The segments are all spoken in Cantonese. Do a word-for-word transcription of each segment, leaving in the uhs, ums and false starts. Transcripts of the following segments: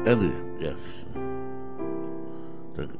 Ellie, yes. Thank you.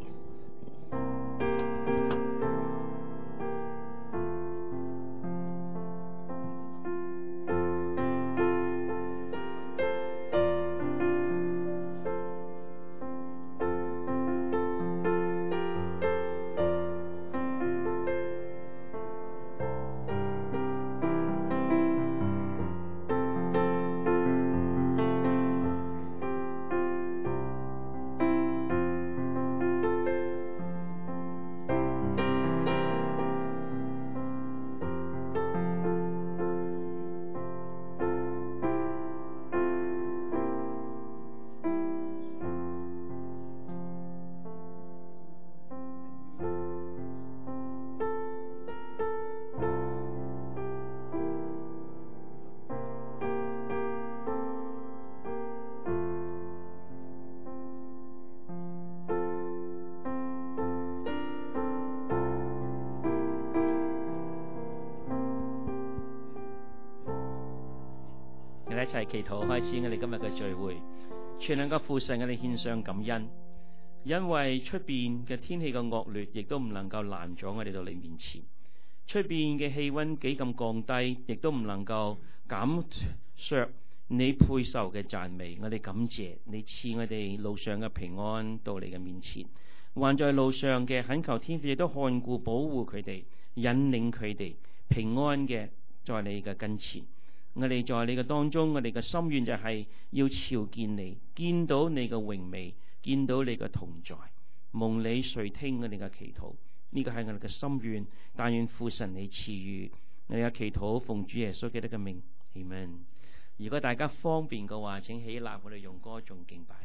一齊祈禱，開始我哋今日嘅聚會。全能嘅父神，我哋獻上感恩，因為出邊嘅天氣嘅惡劣，亦都唔能夠攔咗我哋到你面前。出邊嘅氣溫幾咁降低，亦都唔能夠減削你配受嘅讚美。我哋感謝你賜我哋路上嘅平安到你嘅面前。還在路上嘅懇求天父亦都看顧保護佢哋，引領佢哋平安嘅在你嘅跟前。我哋在你嘅當中，我哋嘅心願就係要朝見你，見到你嘅榮美，見到你嘅同在，蒙你垂聽我哋嘅祈禱。呢個係我哋嘅心願，但願父神你賜予我哋嘅祈禱，奉主耶穌基督嘅名，阿們。如果大家方便嘅話，請起立，我哋用歌頌敬拜。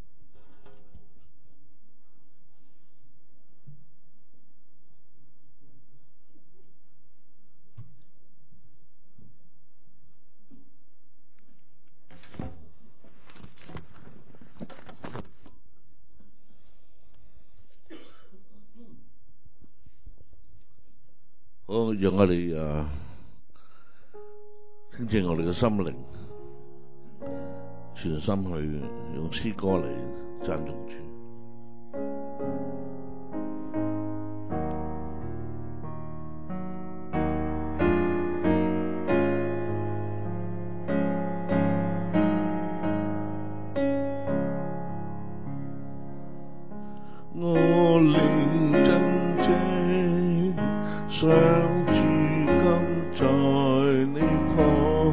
好，讓我哋啊，聽正我哋嘅心靈，全心去用詩歌嚟讚頌主。我靈真正想住今在你旁，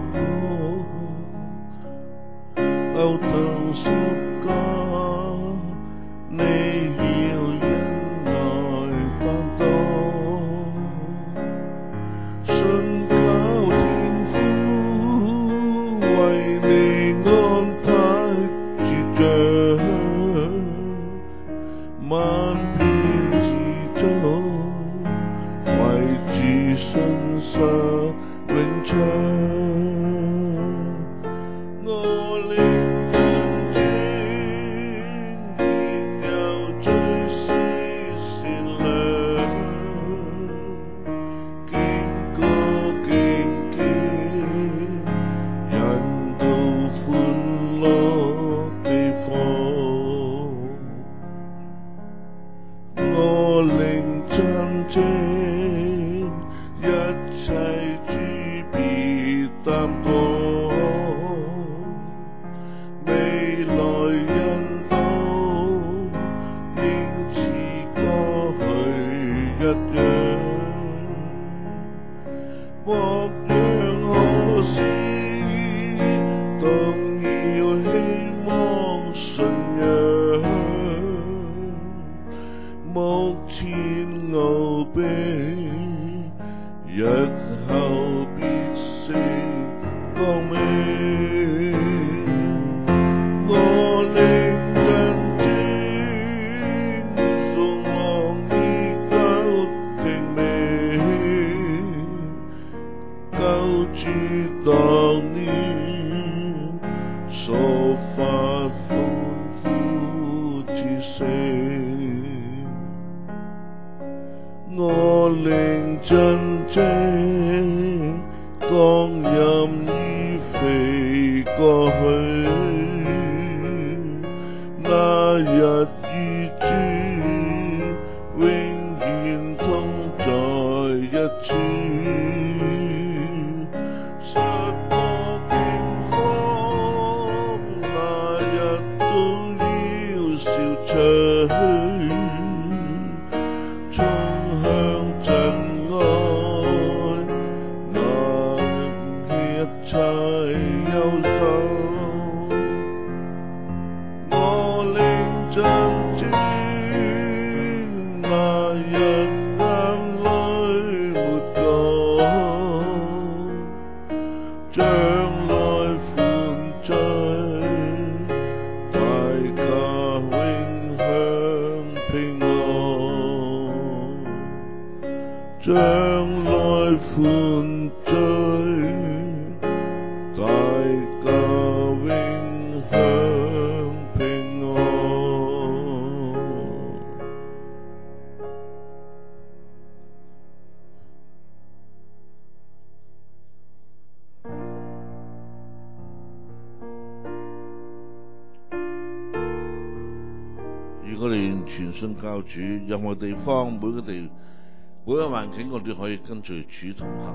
後頭十架，你要忍耐擔當，信靠天父為你安排主將，萬遍之中為主信實永長。我靈真正現有最是善良，經過荊棘引到歡樂地方。我靈真正一切主必擔當，未來引導應似過去一樣，莫讓可惜動搖希望信仰，目前奧秘日後必成光明。我靈真正從浪已久聽命，救主當年所發歡呼之聲。我靈真正光陰已飛過去， 日與主永遠同在一處，失我驚慌那日都要消除，重向真愛那一切憂愁。我領真主那日眼淚沒乾，將來歡聚，大家永享平安，將來歡聚，大家永享平安。如果你完全信教主，任何地方每個地每個環境，我哋可以跟隨主同行。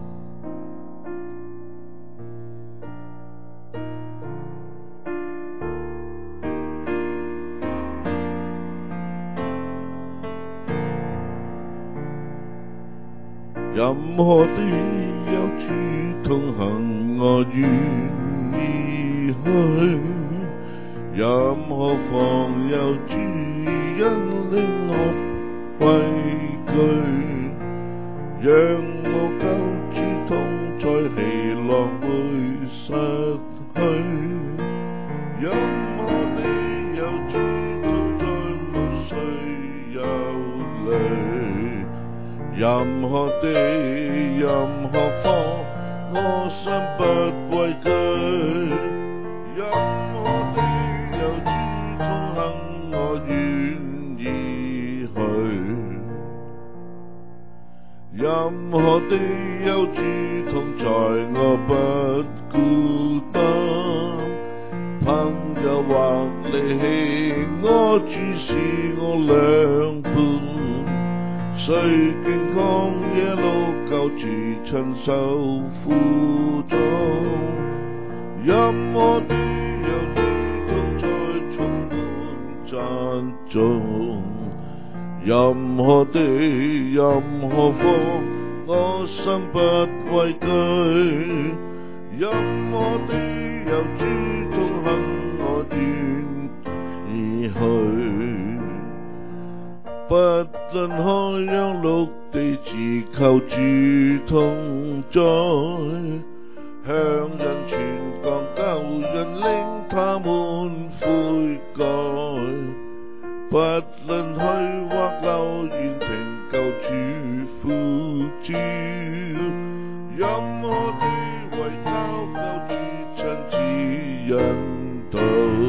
任何地有主同行，我願意去；任何方有主引領我畏懼，讓我救主同在，喜樂會失去。任何地有主同在，無需憂慮。任何地，任何方，我心不畏懼。任何地有主同行，我願意去。任何地有主同在，我不孤單。朋友或離棄，我主是我良伴。誰經曠野路，救主親手輔助。任何地有主同在，充滿讚頌。任何地，任何方，我心不畏懼。任何地有主同行，我願意去。不論海洋陸地，只求主同在，向人傳講救人，令他們悔改。不論去或留，願聽救主呼召。任何地為靠救主親自引導。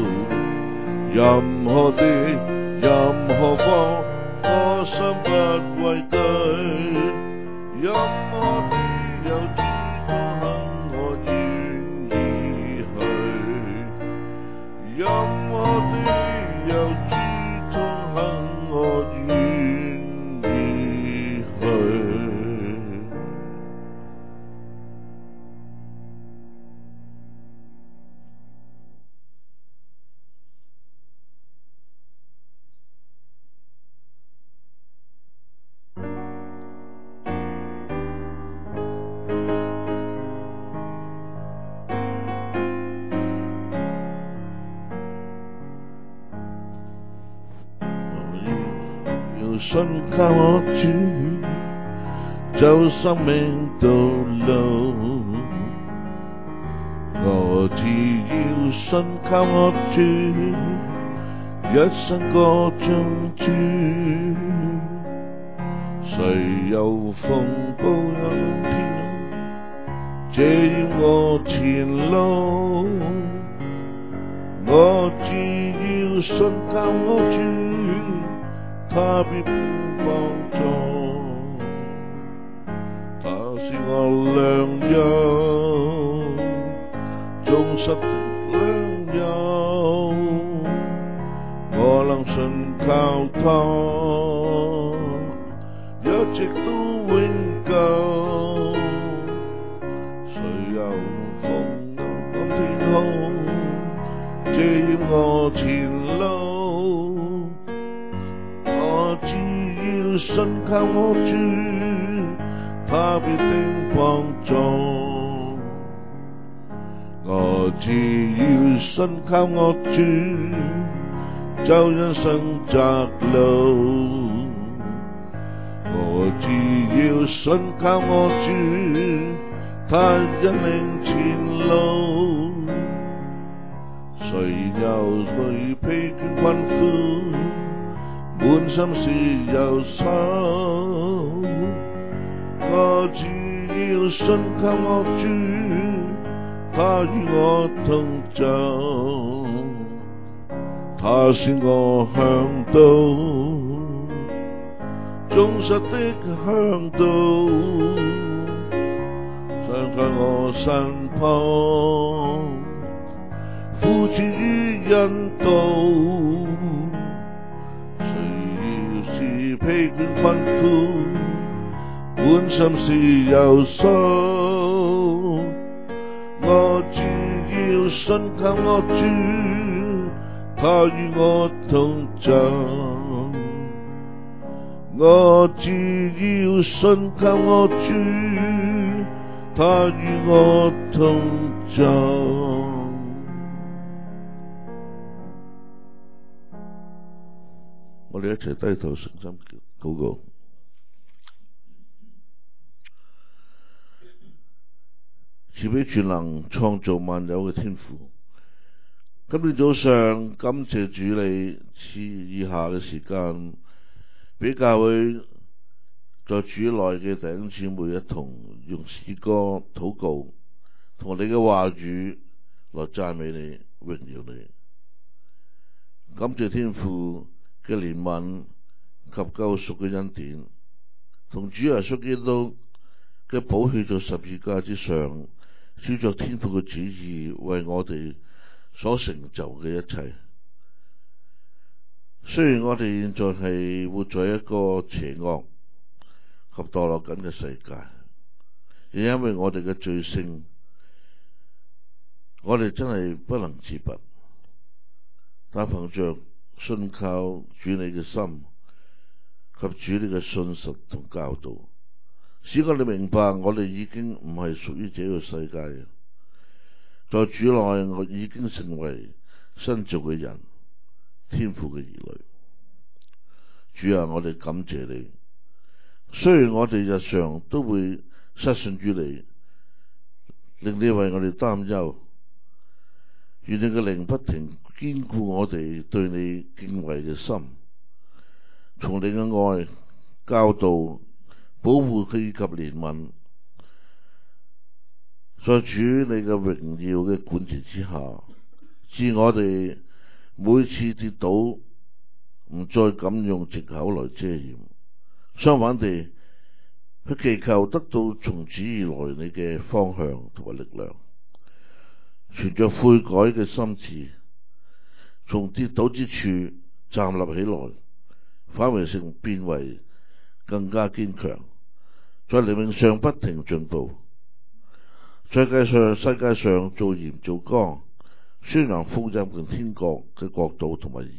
任何地，任何方，我心不畏懼。任何地有主同行，我願意去。任何地有主同行，我願意去。信靠我主，走生命道路。我只要信靠我主，一生歌頌主。雖有風暴有天，遮掩我前路。我只要信靠我主，他必幫助，他是我良友，忠實的良友。 常信靠他，一直都永久。誰又風暗天空，遮掩我前路？我只要信靠我主，他必定幫助。我只要信靠我主，走人生窄路。我只要信靠我主，他引領前路。誰又去疲倦困苦，滿心是憂愁？我只要信靠我主，他與我同走，他是我向導，忠實的向導，常在我身旁，扶持與引導。誰要是疲倦困苦，滿心是憂愁？我只要信靠我主，他與我同走。我只要信靠我主，他與我同走。我哋一齊低頭誠心禱告。慈悲全能創造萬有嘅天父，今天早上感謝主你賜以下嘅時間，俾教會在主內嘅弟兄姊妹一同用詩歌禱告，同你嘅話語來讚美你、榮耀你。感謝天父嘅憐憫及救贖嘅恩典，同主耶穌基督嘅寶血在十字架之上，照着天父嘅旨意為我哋所成就嘅一切。雖然我哋現在係活在一個邪惡及墮落緊嘅世界，亦因為我哋嘅罪性，我哋真係不能自拔。但憑着信靠主你嘅心及主你嘅信實同教導，使我哋明白我哋已經唔係屬於這個世界嘅，在主內我已經成為新造嘅人，天父嘅兒女。主啊，我哋感謝你。雖然我哋日常都會失信於你，令你為我哋擔憂，願你嘅靈不停堅固我哋對你敬畏嘅心，從你嘅愛教導保護以及憐憫，在主你嘅榮耀嘅管治之下，致我哋每次跌倒唔再敢用藉口來遮掩，相反地去祈求得到從主而來你嘅方向同埋力量，存着悔改嘅心志，從跌倒之處站立起來，反為成變為更加堅強，在靈命上不停進步。世界上世界上做鹽做光，宣揚福音嘅天國嘅國度同埋義，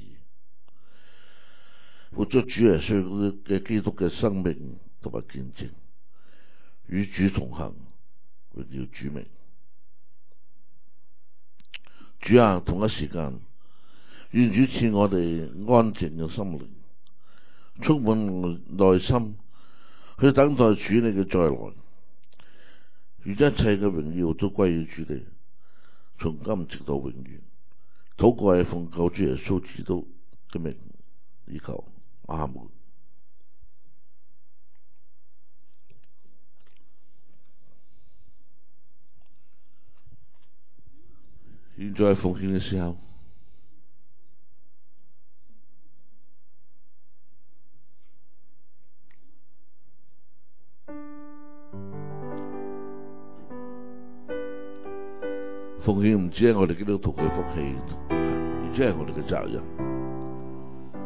活出主耶穌嘅基督嘅生命同埋見證，與主同行，榮耀主名。主啊，同一時間，願主賜我哋安靜嘅心靈，充滿內心去等待主你嘅再來，願一切嘅榮耀都歸於主你，從今直到永遠。禱告係奉救主耶穌基督嘅名以求，阿門。現在係奉獻嘅時候。奉獻唔止係我哋基督徒嘅福氣，而且係我哋嘅責任。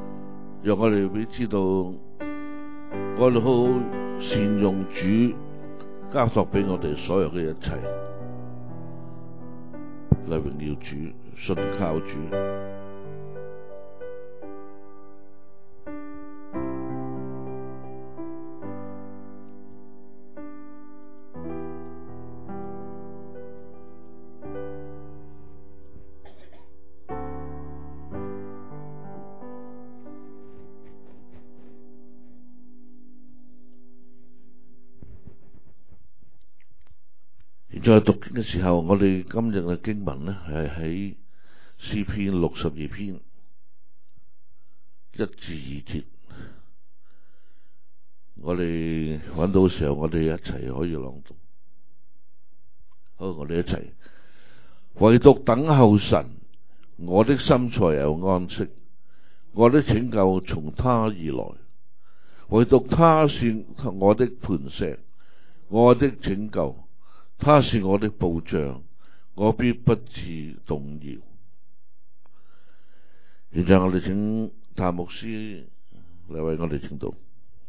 讓我哋會知道，我哋好善用主交託俾我哋所有嘅一切，嚟榮耀主，信靠主。在讀經嘅時候，我哋今日嘅經文呢係喺詩篇六十二篇一至二節。我哋揾到嘅時候，我哋一齊可以朗讀。好，我哋一齊。唯獨等候神，我的心才有安息，我的拯救從他而來。唯獨他是我的磐石，我的拯救。他是我的保障，我必不致動搖。現在我哋請譚牧師嚟為我哋證道。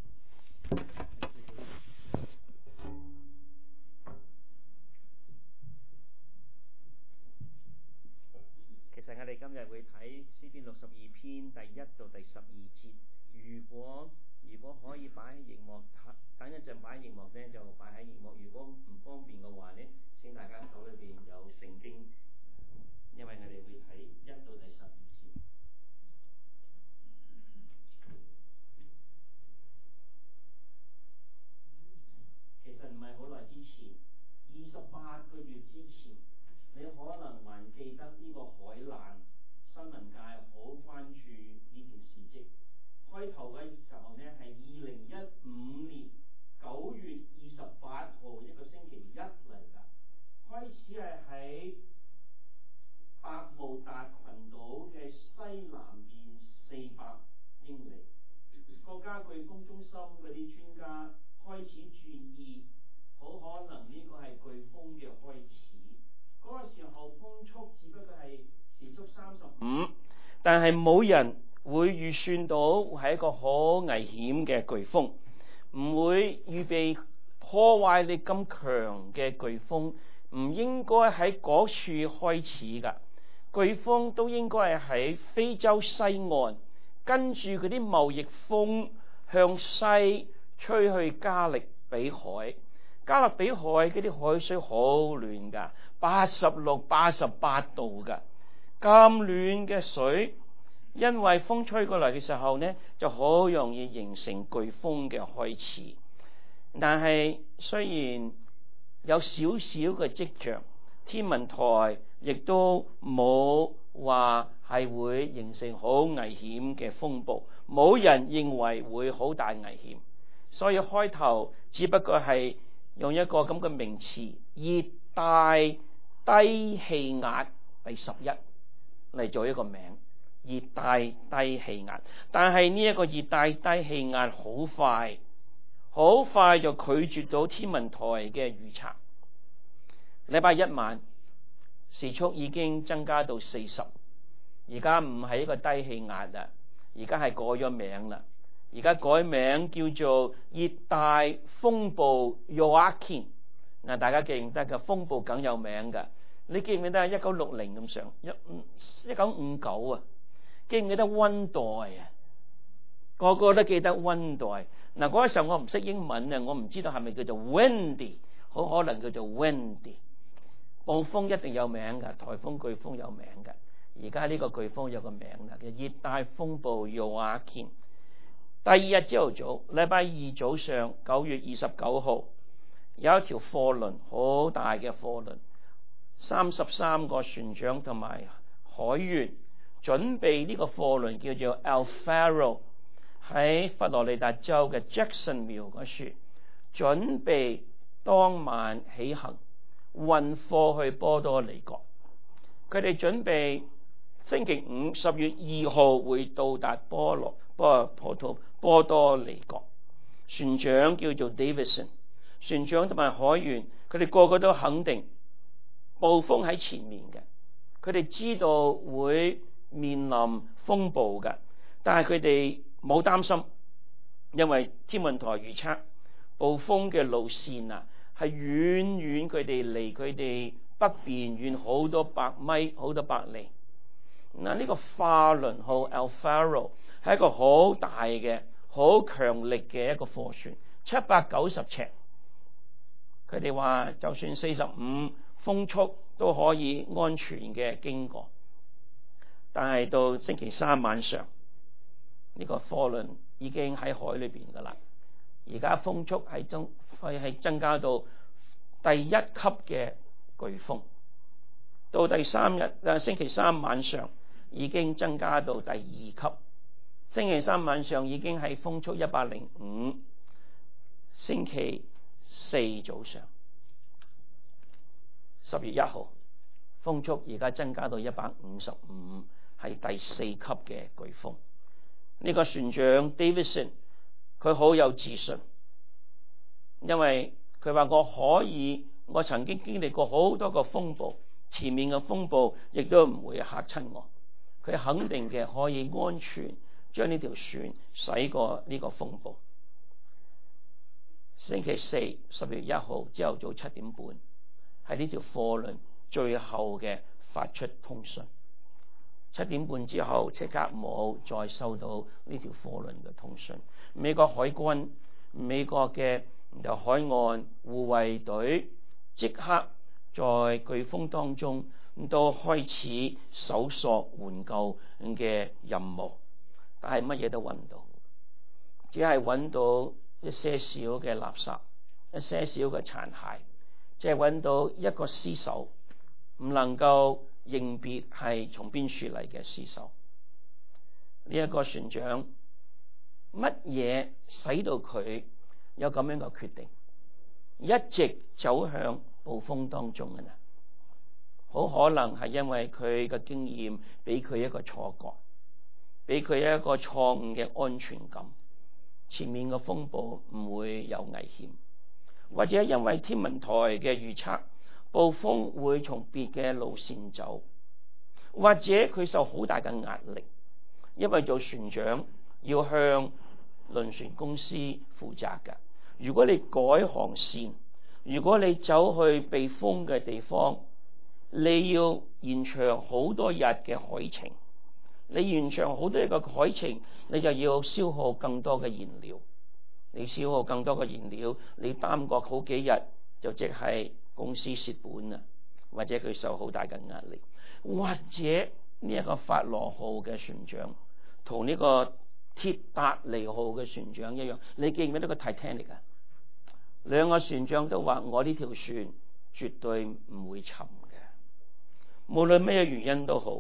其實我哋今日會睇詩篇六十二篇第一到第十二節。如果如果可以擺喺熒幕，等一陣擺喺熒幕咧，就擺喺熒幕。如果唔方便嘅話咧，請大家手裏邊有聖經，因為我哋會睇一到第十二節。其實唔係好耐之前，二十八個月之前，你可能還記得呢個海難，新聞界好關注呢件事蹟。開頭嘅時候呢，係二零一五年九月二十八號一個星期一嚟㗎，開始係喺百慕達群島嘅西南邊四百英里。國家颶風中心嗰啲專家開始注意，好可能呢個係颶風嘅開始。嗰、那個時候風速只不過係時速三十五，但係冇人會預算到係一個好危險嘅颶風，唔會預備破壞力咁強嘅颶風，唔應該喺嗰處開始㗎。颶風都應該係喺非洲西岸，跟住嗰啲貿易風向西吹去加勒比海。加勒比海嗰啲海水好暖㗎，八十六、八十八度㗎，咁暖嘅水。因為風吹過嚟嘅時候呢，就好容易形成颶風嘅開始。但係雖然有少少嘅跡象，天文台亦都冇話係會形成好危險嘅風暴，冇人認為會好大危險。所以開頭只不過係用一個咁嘅名詞，熱帶低氣壓第十一嚟做一個名。熱帶低氣壓，但係呢一個熱帶低氣壓好快，好快就拒絕到天文台嘅預測。禮拜一晚時速已經增加到四十，而家唔係一個低氣壓啦，而家係改咗名啦，而家改名叫做熱帶風暴 Joaquin。嗱，大家記唔記得嘅風暴梗有名㗎？你記唔記得一九六零咁上一一九五九啊？記唔記得溫黛啊？個個都記得溫黛。嗱，嗰個時候我唔識英文啊，我唔知道係咪叫做 windy， 好可能叫做 windy。暴風一定有名㗎，颱風、颶風有名㗎。而家呢個颶風有個名啦，叫熱帶風暴 Joaquin。第二日朝頭早，禮拜二早上九月二十九號，有一條貨輪，好大嘅貨輪，三十三個船長同埋海員。準備呢個貨輪叫做 El Faro， 喺佛羅里達州嘅 Jacksonville 嗰處，準備當晚起行運貨去波多黎各。佢哋準備星期五十月二號會到達波羅波波多波多黎各。船長叫做 Davidson， 船長同埋海員佢哋個個都肯定暴風喺前面嘅，佢哋知道會面臨風暴嘅，但係佢哋冇擔心，因為天文台預測暴風嘅路線啊，係遠遠佢哋離佢哋北邊遠好多百米、好多百里。嗱，呢個化輪號 Alfaro 係一個好大嘅、好強力嘅一個貨船，七百九十尺。佢哋話就算四十五風速都可以安全嘅經過。但係到星期三晚上，呢個貨輪已經喺海裏邊噶啦。而家風速係增係增加到第一級嘅颶風。到第三日啊，星期三晚上已經增加到第二級。星期三晚上已經係風速一百零五。星期四早上十月一號，風速而家增加到一百五十五，係第四級嘅颶風。呢個船長 Davidson 佢好有自信，因為佢話我可以，我曾經經歷過好多個風暴，前面嘅風暴亦都唔會嚇親我。佢肯定嘅可以安全將呢條船駛過呢個風暴。星期四十月一號朝頭早七點半，係呢條貨輪最後嘅發出通訊。七點半之後即刻冇再收到呢條貨輪嘅通訊。美國海軍、美國嘅海岸護衛隊即刻在颶風當中都開始搜索援救嘅任務，但係乜嘢都揾唔到，只係揾到一些少嘅垃圾，一些少嘅殘骸，即係揾到一個屍首，唔能夠認別係從邊處嚟嘅屍首。呢、這、一個船長乜嘢使到佢有咁樣嘅決定，一直走向暴風當中嘅呢？好可能係因為佢嘅經驗俾佢一個錯覺，俾佢一個錯誤嘅安全感。前面嘅風暴唔會有危險，或者因為天文台嘅預測暴風會從別嘅路線走，或者佢受好大嘅壓力，因為做船長要向輪船公司負責㗎。如果你改航線，如果你走去避風嘅地方，你要延長好多日嘅海程。你延長好多一個海程，你就要消耗更多嘅燃料。你消耗更多嘅燃料，你耽擱好幾日，就即係公司蝕本啊，或者佢受好大嘅壓力。或者呢一個法羅號嘅船長同呢個鐵達尼號嘅船長一樣，你記唔記得個 Titanic 啊？兩個船長都話：我呢條船絕對唔會沉嘅，無論咩原因都好。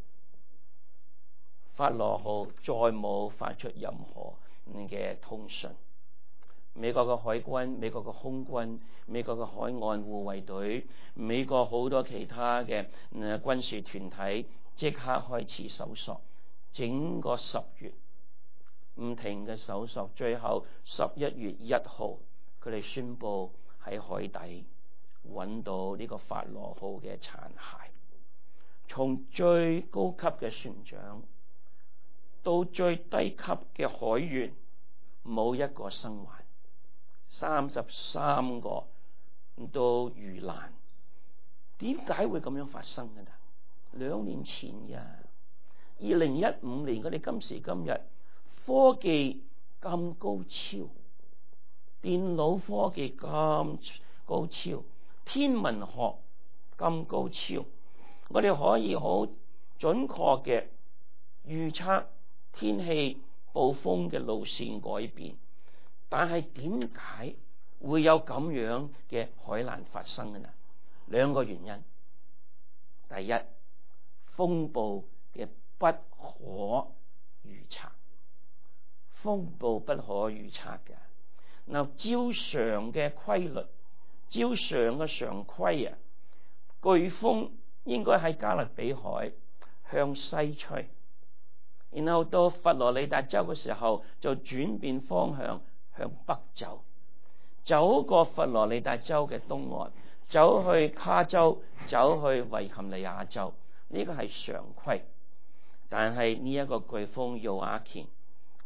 法羅號再冇發出任何嘅通訊。美國嘅海軍、美國嘅空軍、美國嘅海岸護衛隊、美國好多其他嘅誒軍事團體即刻開始搜索，整個十月唔停嘅搜索，最後十一月一號佢哋宣布喺海底揾到呢個法羅號嘅殘骸。從最高級嘅船長到最低級嘅海員，冇一個生還，三十三個都遇難。點解會咁樣發生嘅呢？兩年前呀，二零一五年，我哋今時今日科技咁高超，電腦科技咁高超，天文學咁高超，我哋可以好準確嘅預測天氣暴風嘅路線改變，但係點解會有咁樣嘅海難發生嘅呢？兩個原因。第一，風暴嘅不可預測，風暴不可預測嘅。嗱，照常嘅規律，照常嘅常規啊，颶風應該喺加勒比海向西吹，然後到佛羅里達州嘅時候就轉變方向向北走，走過佛羅里達州嘅東岸，走去卡州，走去維琴尼亞州，呢個係常規。但係呢一個颶風尤亞乾，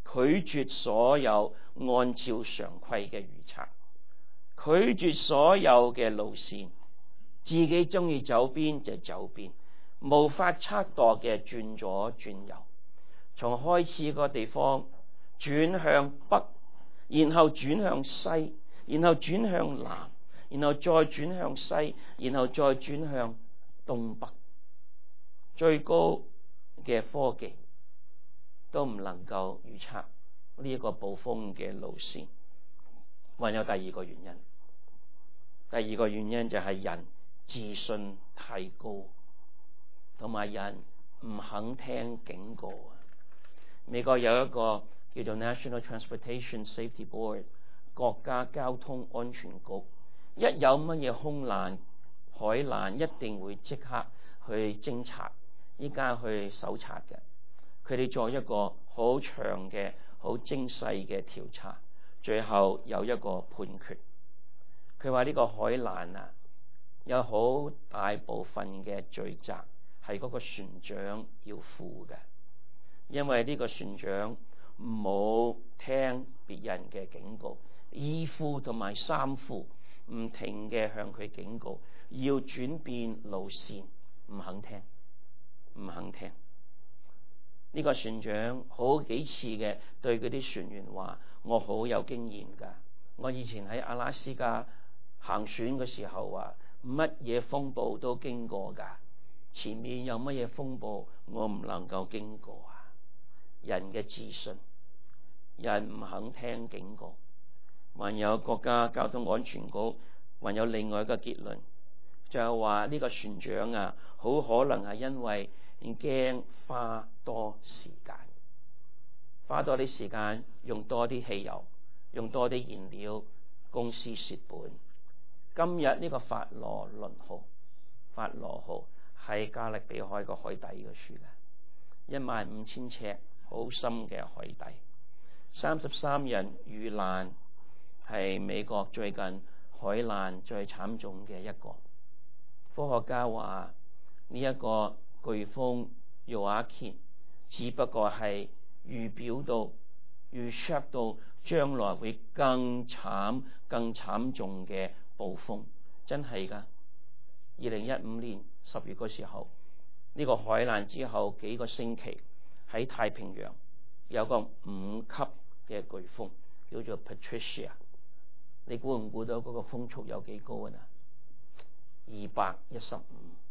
拒絕所有按照常規嘅預測，拒絕所有嘅路線，自己中意走邊就走邊，無法測度嘅轉左轉右，從開始個地方轉向北，然後轉向西，然後轉向南，然後再轉向西，然後再轉向東北，最高嘅科技都唔能夠預測呢一個暴風嘅路線。還有第二個原因，第二個原因就係人自信太高，同埋人唔肯聽警告啊！美國有一個叫做 National Transportation Safety Board 國家交通安全局，一有乜嘢空難、海難，一定會即刻去偵察，依家去搜查嘅。佢哋做一個好長嘅、好精細嘅調查，最後有一個判決。佢話呢個海難啊，有好大部分嘅罪責係嗰個船長要負嘅，因為呢個船長冇聽別人嘅警告，二副同埋三副唔停嘅向佢警告，要轉變路線，唔肯聽，唔肯聽。呢個船長好幾次嘅對嗰啲船員話：我好有經驗㗎，我以前喺阿拉斯加行船嘅時候啊，乜嘢風暴都經過㗎，前面有乜嘢風暴我唔能夠經過啊！人嘅自信，人唔肯聽警告。還有國家交通安全局還有另外一個結論，就係話呢個船長啊，好可能係因為驚花多時間，花多啲時間，用多啲汽油，用多啲燃料，公司蝕本。今日呢個法羅倫號，法羅號喺加勒比海個海底嘅處嘅，一萬五千尺好深嘅海底，三十三人遇難，係美國最近海難最慘重嘅一個。科學家話呢一個颶風 Joaquin 只不過係預表到、預測到將來會更慘、更慘重嘅暴風，真係㗎。二零一五年十月嗰時候，呢、這個海難之後幾個星期喺太平洋有個五級嘅颶風叫做 Patricia， 你估唔估到嗰個風速有幾高啊？二百一十五，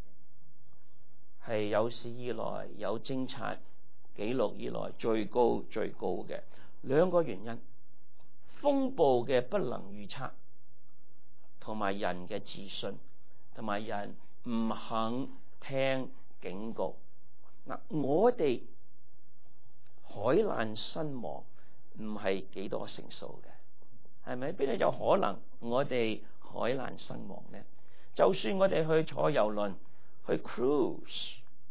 係有史以來有偵察記錄以來最高最高嘅。兩個原因：風暴嘅不能預測，同埋人嘅自信，同埋人唔肯聽警告。嗱，我哋海難身亡唔係幾多成數嘅，係咪？邊度有可能我哋海難身亡呢？就算我哋去坐遊輪去 cruise，cruise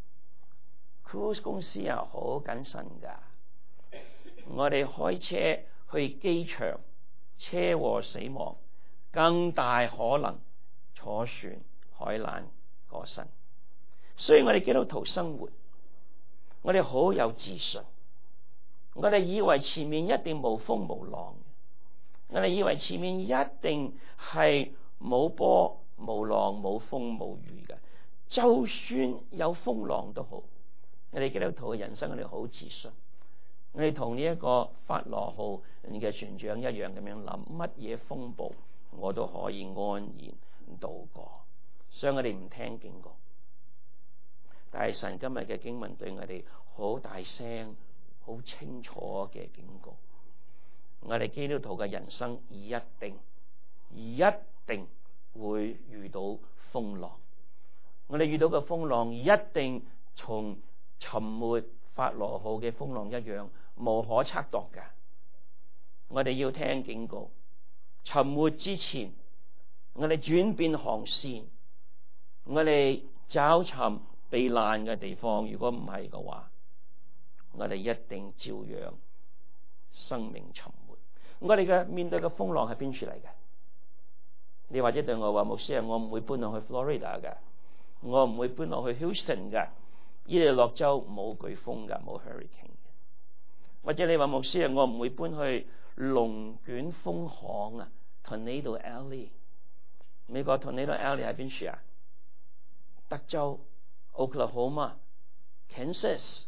cruise 公司啊好謹慎噶。我哋開車去機場，車禍死亡，更大可能坐船海難過身。所以我哋基督徒生活，我哋好有自信，我哋以為前面一定無風無浪，我哋以為前面一定係冇波冇浪冇風冇雨嘅。就算有風浪都好，我哋基督徒嘅人生我哋好自信，我哋同呢一個法羅號嘅船長一樣咁樣諗，乜嘢風暴我都可以安然度過。所以我哋唔聽警告，但係神今日嘅經文對我哋好大聲好清楚嘅警告，我哋基督徒嘅人生一定一定會遇到風浪，我哋遇到嘅風浪一定從沉沒法羅號嘅風浪一樣無可測度嘅。我哋要聽警告，沉沒之前我哋轉變航線，我哋找尋避難嘅地方。如果唔係嘅話，我哋一定照樣生命沉沒。我哋嘅面對嘅風浪係邊處嚟嘅？你或者對我話，牧師啊，我唔會搬落去 Florida 嘅，我唔會搬落去 Houston 嘅，伊利諾州冇颶風嘅，冇 hurricane 嘅。 或者你話牧師啊，我唔會搬去龍捲風巷啊 Tornado Alley。 美國 Tornado Alley 喺邊處啊？德州、Oklahoma、Kansas、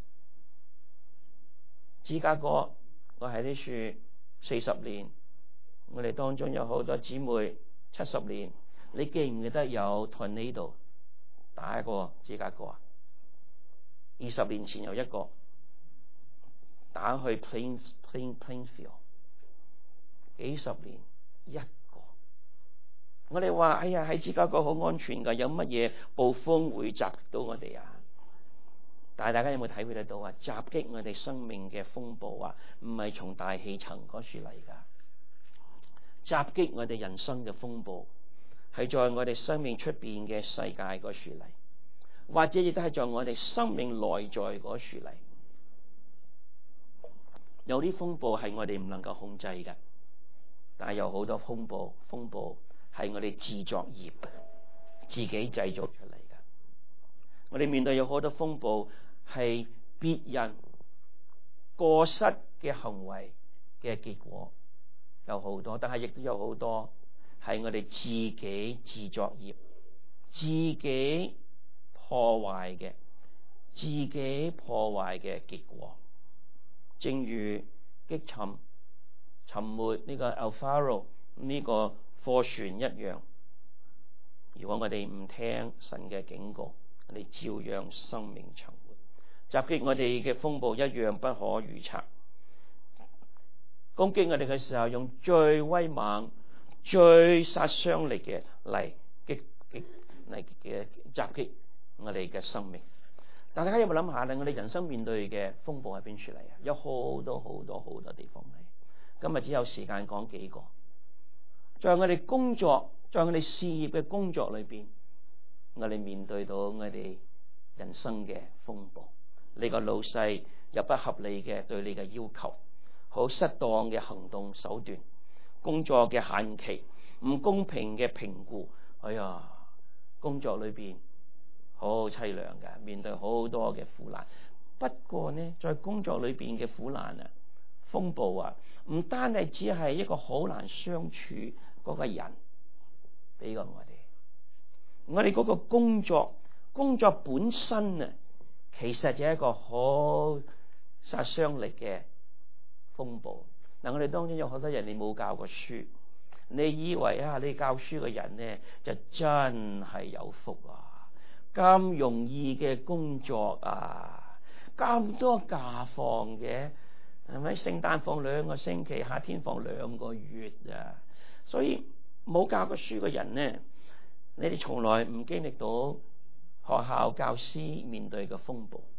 芝加哥。我喺呢處四十年，我哋當中有好多姊妹七十年。你記唔記得有 Tornado 打過芝加哥啊？二十年前有一個打去 Plain Plain Plainfield， 幾十年一個。我哋話：哎呀，喺芝加哥好安全㗎，有乜嘢暴風會襲擊到我哋啊？但係大家有冇體會得到啊？襲擊我哋生命嘅風暴啊，唔係從大氣層嗰處嚟㗎。襲擊我哋人生嘅風暴係在我哋生命出邊嘅世界嗰處嚟，或者亦都係在我哋生命內在嗰處嚟。有啲風暴係我哋唔能夠控制嘅，但係有好多風暴，風暴係我哋自作孽，自己製造出嚟嘅。我哋面對有好多風暴係別人過失嘅行為嘅結果，有好多，但係亦都有好多係我哋自己自作孽，自己破壞嘅，自己破壞嘅結果。正如擊沉沉沒呢個 Alfaro 呢個貨船一樣，如果我哋唔聽神嘅警告，我哋照樣生命沉沒。襲擊我哋嘅風暴一樣不可預測，攻擊我哋嘅時候用最威猛、最殺傷力嘅嚟擊擊嚟嘅襲擊我哋嘅生命。但大家有冇諗下咧？我哋人生面對嘅風暴喺邊處嚟啊？有好多好多好多地方嚟。今日只有時間講幾個。在我哋工作，在我哋事業嘅工作裏邊，我哋面對到我哋人生嘅風暴。你個老細有不合理嘅對你嘅要求，好失當嘅行動手段，工作嘅限期，唔公平嘅評估。哎呀，工作裏邊好淒涼嘅，面對好多嘅苦難。不過呢，在工作裏邊嘅苦難啊、風暴啊，唔單係只係一個好難相處嗰個人俾過我哋，我哋嗰個工作工作本身啊，其實就係一個好殺傷力嘅風暴。嗱，我哋當中有好多人你冇教過書，你以為啊，你教書嘅人呢就真係有福啊！咁容易嘅工作啊，咁多假放嘅，係咪？聖誕放兩個星期，夏天放兩個月啊！所以冇教過書嘅人呢，你哋從來唔經歷到學校教師面對嘅風暴，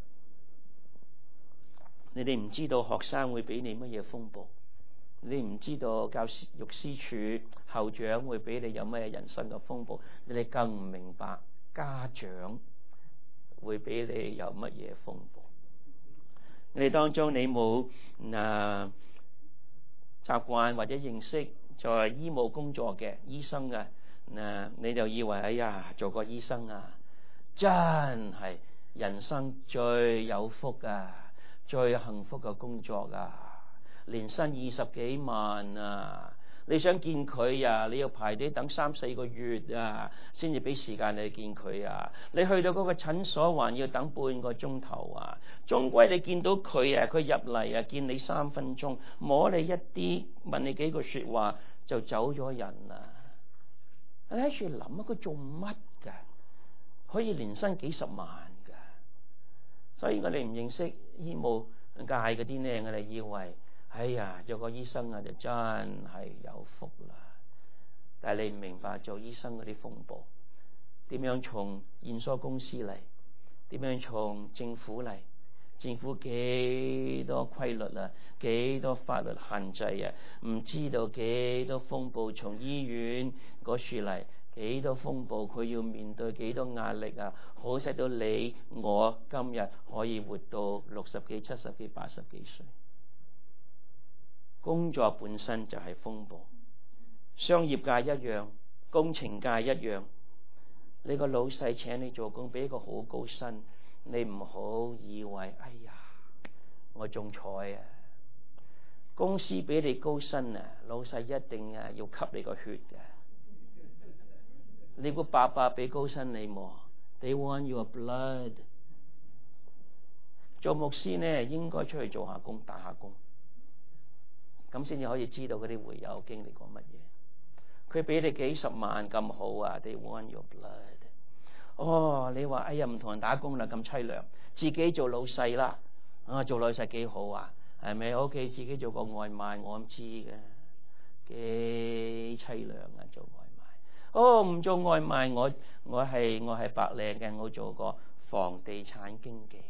你哋唔知道學生會俾你乜嘢風暴，你唔知道教師育師處校長會俾你有乜嘢人生嘅風暴，你哋更唔明白家長會俾你有乜嘢風暴。你哋當中你冇啊習慣或者認識在醫務工作嘅醫生嘅，嗱你就以為哎呀做個醫生啊真係人生最有福啊，最幸福嘅工作啊，年薪二十幾萬啊！你想見佢啊，你要排隊等三四個月啊，先至俾時間你見佢啊！你去到嗰個診所還要等半個鐘頭啊！終歸你見到佢啊，佢入嚟啊，見你三分鐘，摸你一啲，問你幾句說話就走咗人啦。你喺處諗啊，佢做乜㗎？可以年薪幾十萬㗎？所以我哋唔認識醫務界嗰啲呢，我哋以為哎呀做個醫生啊就真係有福啦。但係你唔明白做醫生嗰啲風暴點樣從驗疏公司嚟，點樣從政府嚟，政府幾多規律啊，幾多法律限制啊，唔知道幾多風暴從醫院嗰處嚟，幾多風暴佢要面對幾多壓力啊，好使到你我今日可以活到六十幾、七十幾、八十幾歲。工作本身就係風暴，商業界一樣，工程界一樣。你個老細請你做工，俾一個好高薪，你唔好以為哎呀我中彩啊， 公司俾你高薪啊，老細一定啊要吸你個血嘅。你估白白俾高薪你冇 ？They want your blood。做牧師呢，應該出去做下工，打下工，咁先至可以知道嗰啲會友經歷過乜嘢。佢俾你幾十萬咁好啊 ！They want your blood。哦，你話哎呀唔同人打工啦，咁凄涼，自己做老細啦。啊，做老細幾好啊？係咪喺屋企自己做個外賣？我唔知嘅，幾凄涼啊！做外賣。哦，唔做外賣，我我係我係白領嘅，我做過房地產經紀。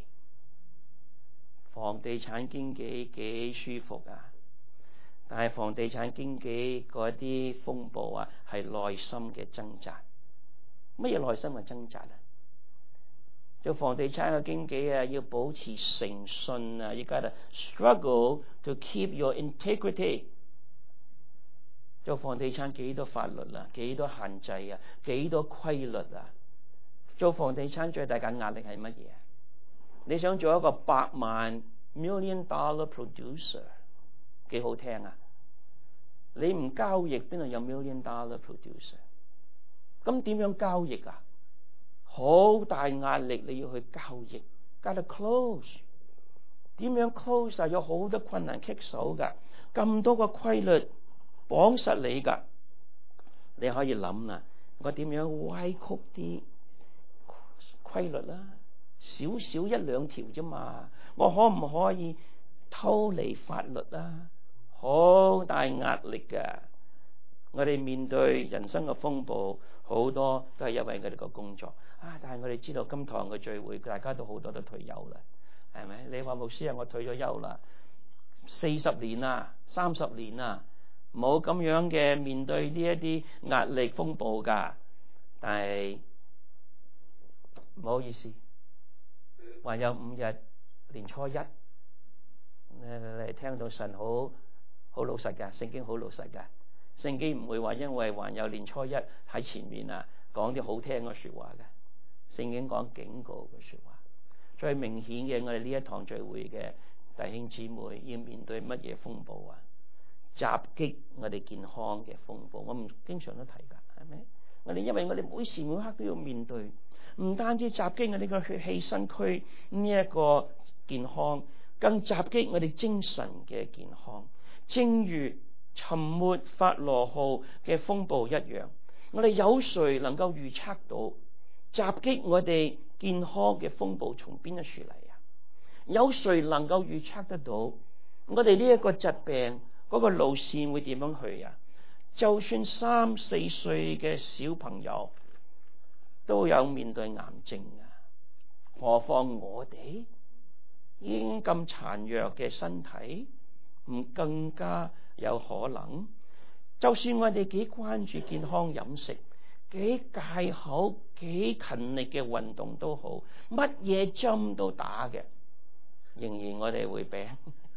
房地產經紀幾舒服啊！但係房地產經紀嗰啲風暴啊，係內心嘅掙扎。乜嘢內心嘅掙扎啊？做房地產嘅經紀啊，要保持誠信啊，you gotta struggle to keep your integrity。做房地產幾多法律啊，幾多限制啊，幾多規律啊！做房地產最大嘅壓力係乜嘢？你想做一個百萬 million dollar producer， 幾好聽啊！你唔交易邊度有 million dollar producer？ 咁點樣交易啊？好大壓力，你要去交易 ，gotta close。點樣 close 啊？有好多困難棘手噶，咁多個規律綁實你噶。你可以諗啦，我點樣歪曲啲規律啦？少少一兩條啫嘛，我可唔可以偷離法律啊？好大壓力噶。我哋面對人生嘅風暴，好多都係因為佢哋個工作啊。但係我哋知道今堂嘅聚會，大家都好多都退休啦，係咪？你話牧師啊，我退咗休啦，四十年啦，三十年啦，冇咁樣嘅面對呢一啲壓力風暴噶。但係唔好意思，還有五日年初一，你你聽到神好好老實噶，聖經好老實噶。聖經唔會話因為還有年初一喺前面啊，講啲好聽嘅說話嘅。聖經講警告嘅說話。最明顯嘅，我哋呢一堂聚會嘅弟兄姊妹要面對乜嘢風暴啊？襲擊我哋健康嘅風暴，我唔經常都提噶，係咪？我哋因為我哋每時每刻都要面對，唔單止襲擊我哋個血氣身軀呢一個健康，更襲擊我哋精神嘅健康。正如沉沒法羅號嘅風暴一樣，我哋有誰能夠預測到襲擊我哋健康嘅風暴從邊一處嚟啊？有誰能夠預測得到我哋呢一個疾病嗰個路線會點樣去啊？就算三四歲嘅小朋友都有面對癌症啊，何況我哋已經咁殘弱嘅身體，唔更加有可能？就算我哋幾關注健康飲食，幾戒口，幾勤力嘅運動都好，乜嘢針都打嘅，仍然我哋會病，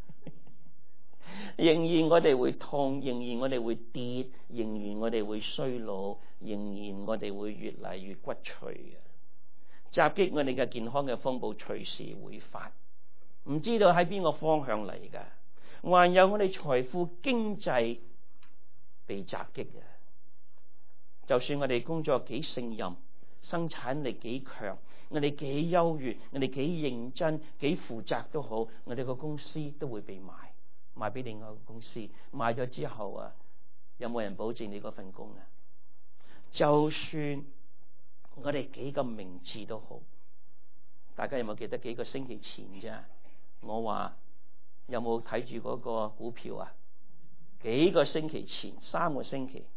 仍然我哋會痛，仍然我哋會跌，仍然我哋會衰老，仍然我哋會越嚟越骨脆嘅。襲擊我哋嘅健康嘅風暴隨時會發，唔知道喺邊個方向嚟㗎。還有我哋財富經濟被襲擊嘅，就算我哋工作幾勝任，生產力幾強，我哋幾優越，我哋幾認真幾負責都好，我哋個公司都會被賣賣俾另外一個公司。賣咗之後啊，有冇人保證你嗰份工啊？就算我哋幾咁明智都好，大家有冇記得幾個星期前啫？我話有冇睇住嗰個股票啊？幾個星期前，三個星期，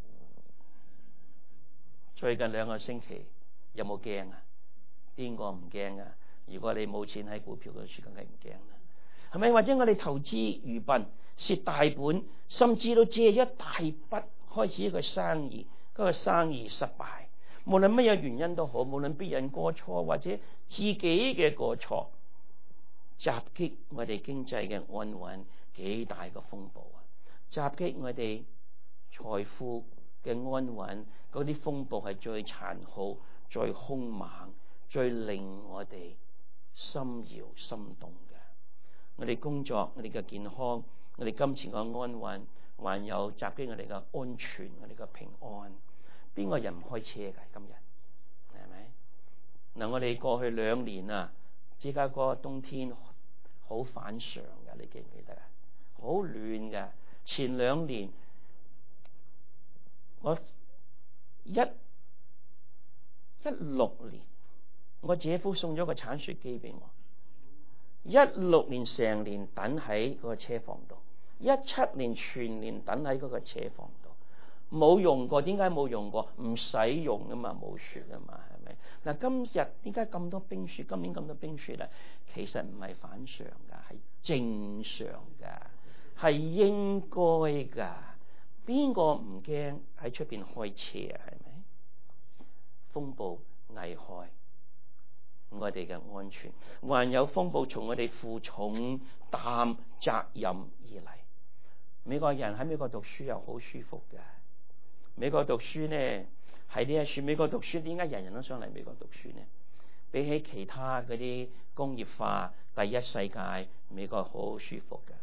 最近兩個星期，有冇驚啊？邊個唔驚啊？如果你冇錢喺股票嗰處，梗係唔驚啦，係咪？或者我哋投資愚笨，蝕大本，甚至都借一大筆開始一個生意，嗰個生意失敗，無論乜嘢原因都好，無論別人過錯或者自己嘅過錯，襲擊我哋經濟嘅安穩，幾大個風暴啊！襲擊我哋財富嘅安穩，嗰啲風暴係最殘酷、最兇猛、最令我哋心搖心動嘅。我哋工作、我哋嘅健康、我我哋金錢嘅安穩，還有襲擊我哋嘅安全，我哋嘅平安。邊個人唔開車㗎？今日係咪？嗱，我哋過去兩年啊，芝加哥冬天好反常㗎，你記唔記得啊？好暖㗎。前兩年我一一六年，我姐夫送咗個鏟雪機俾我。一六年成年等喺嗰個車房度，一七年全年等喺嗰個車房度，冇用過。點解冇用過？唔使用啊嘛，冇雪啊嘛，係咪？嗱，今日點解咁多冰雪？今年咁多冰雪咧？其實唔係反常噶，係正常噶，係應該噶。邊個唔驚喺出邊開車啊？係咪？風暴危害我哋嘅安全，還有風暴從我哋負重擔責任而嚟。美國人喺美國讀書又好舒服嘅。美國讀書呢，喺呢一處美國讀書，點解人人都想嚟美國讀書呢？比起其他嗰啲工業化第一世界，美國好舒服嘅。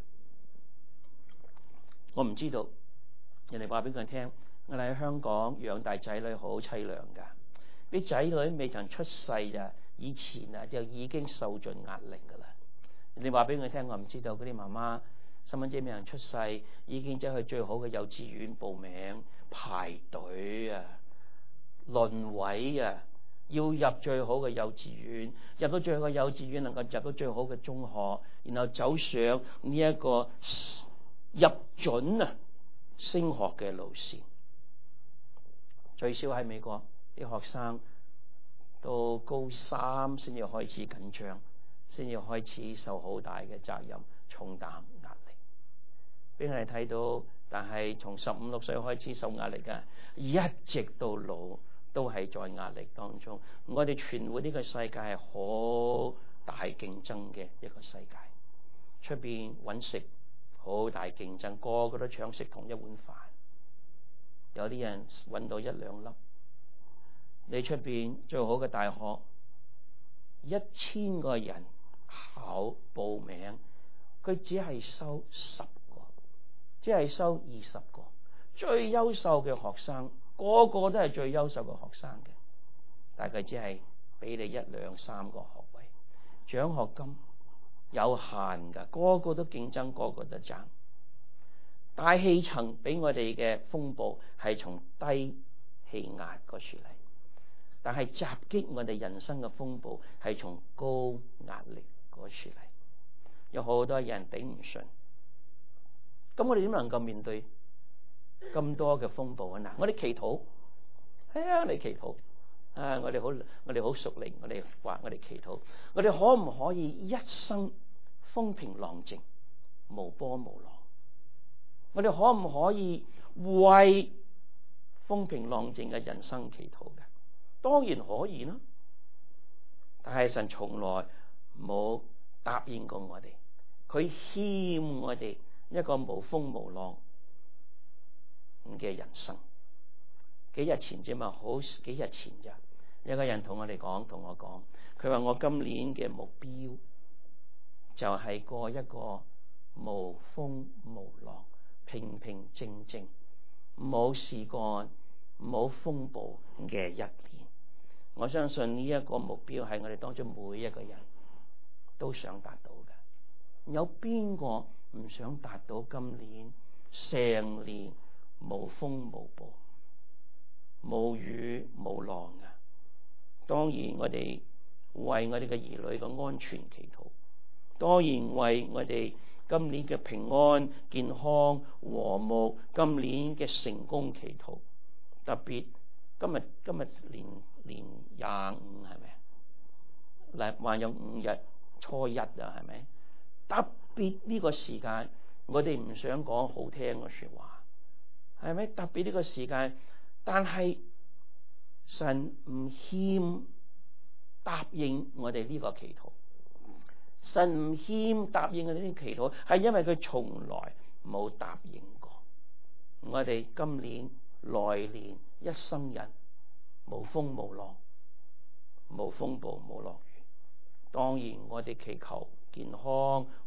我唔知道，人哋話俾佢聽，我哋喺香港養大仔女好凄涼噶。啲仔女未曾出世咋，以前啊就已經受盡壓力噶啦。你話俾佢聽，我唔知道嗰啲媽媽細蚊仔未曾出世，已經走去最好嘅幼稚園報名排隊啊，輪位啊，要入最好嘅幼稚園，入到最好嘅幼稚園能夠入到最好嘅中學，然後走上呢一個入準啊升學嘅路線。最少喺美國啲學生到高三先至開始緊張，先至開始受好大嘅責任重擔壓力，俾我哋睇到。但係從十五六歲開始受壓力嘅，一直到老都係在壓力當中。我哋存活呢個世界係好大競爭嘅一個世界，出邊揾食好大競爭，個個都搶食同一碗飯，有啲人揾到一兩粒。你出邊最好嘅大學，一千個人考報名，佢只係收十個，只係收二十個。最優秀嘅學生，個個都係最優秀嘅學生嘅，但係佢只係俾你一兩三個學位，獎學金有限㗎，個個都競爭，個個都爭。大氣層俾我哋嘅風暴係從低氣壓嗰處嚟。但係襲擊我哋人生嘅風暴係從高壓力嗰處嚟，有好多人頂唔順。咁我哋點能夠面對咁多嘅風暴啊？嗱，我哋祈禱，係啊，你祈禱啊！我哋好，我哋好屬靈，我哋話我哋祈禱，我哋可唔可以一生風平浪靜，無波無浪？我哋可唔可以為風平浪靜嘅人生祈禱嘅？當然可以啦，但係神從來冇答應過我哋，佢欠我哋一個無風無浪嘅人生。幾日前啫嘛，好幾日前咋，有個人同我哋講，同我講，佢話我今年嘅目標就係過一個無風無浪、平平靜靜、冇事幹、冇風暴嘅一年。我相信呢一個目標係我哋當中每一個人都想達到嘅。有邊個唔想達到今年成年無風無暴、無雨無浪啊？當然我哋為我哋嘅兒女嘅安全祈禱，當然為我哋今年嘅平安健康和睦、今年嘅成功祈禱。特別今日今日年年廿五係咪？嗱，還有五日初一啊，係咪？特別呢個時間，我哋唔想講好聽嘅說話，係咪？特別呢個時間，但係神唔欠答應我哋呢個祈禱，神唔欠答應我哋呢個祈禱，係因為佢從來冇答應過。我哋今年來年一生人無風無浪、無風暴無落雨。當然我哋祈求健康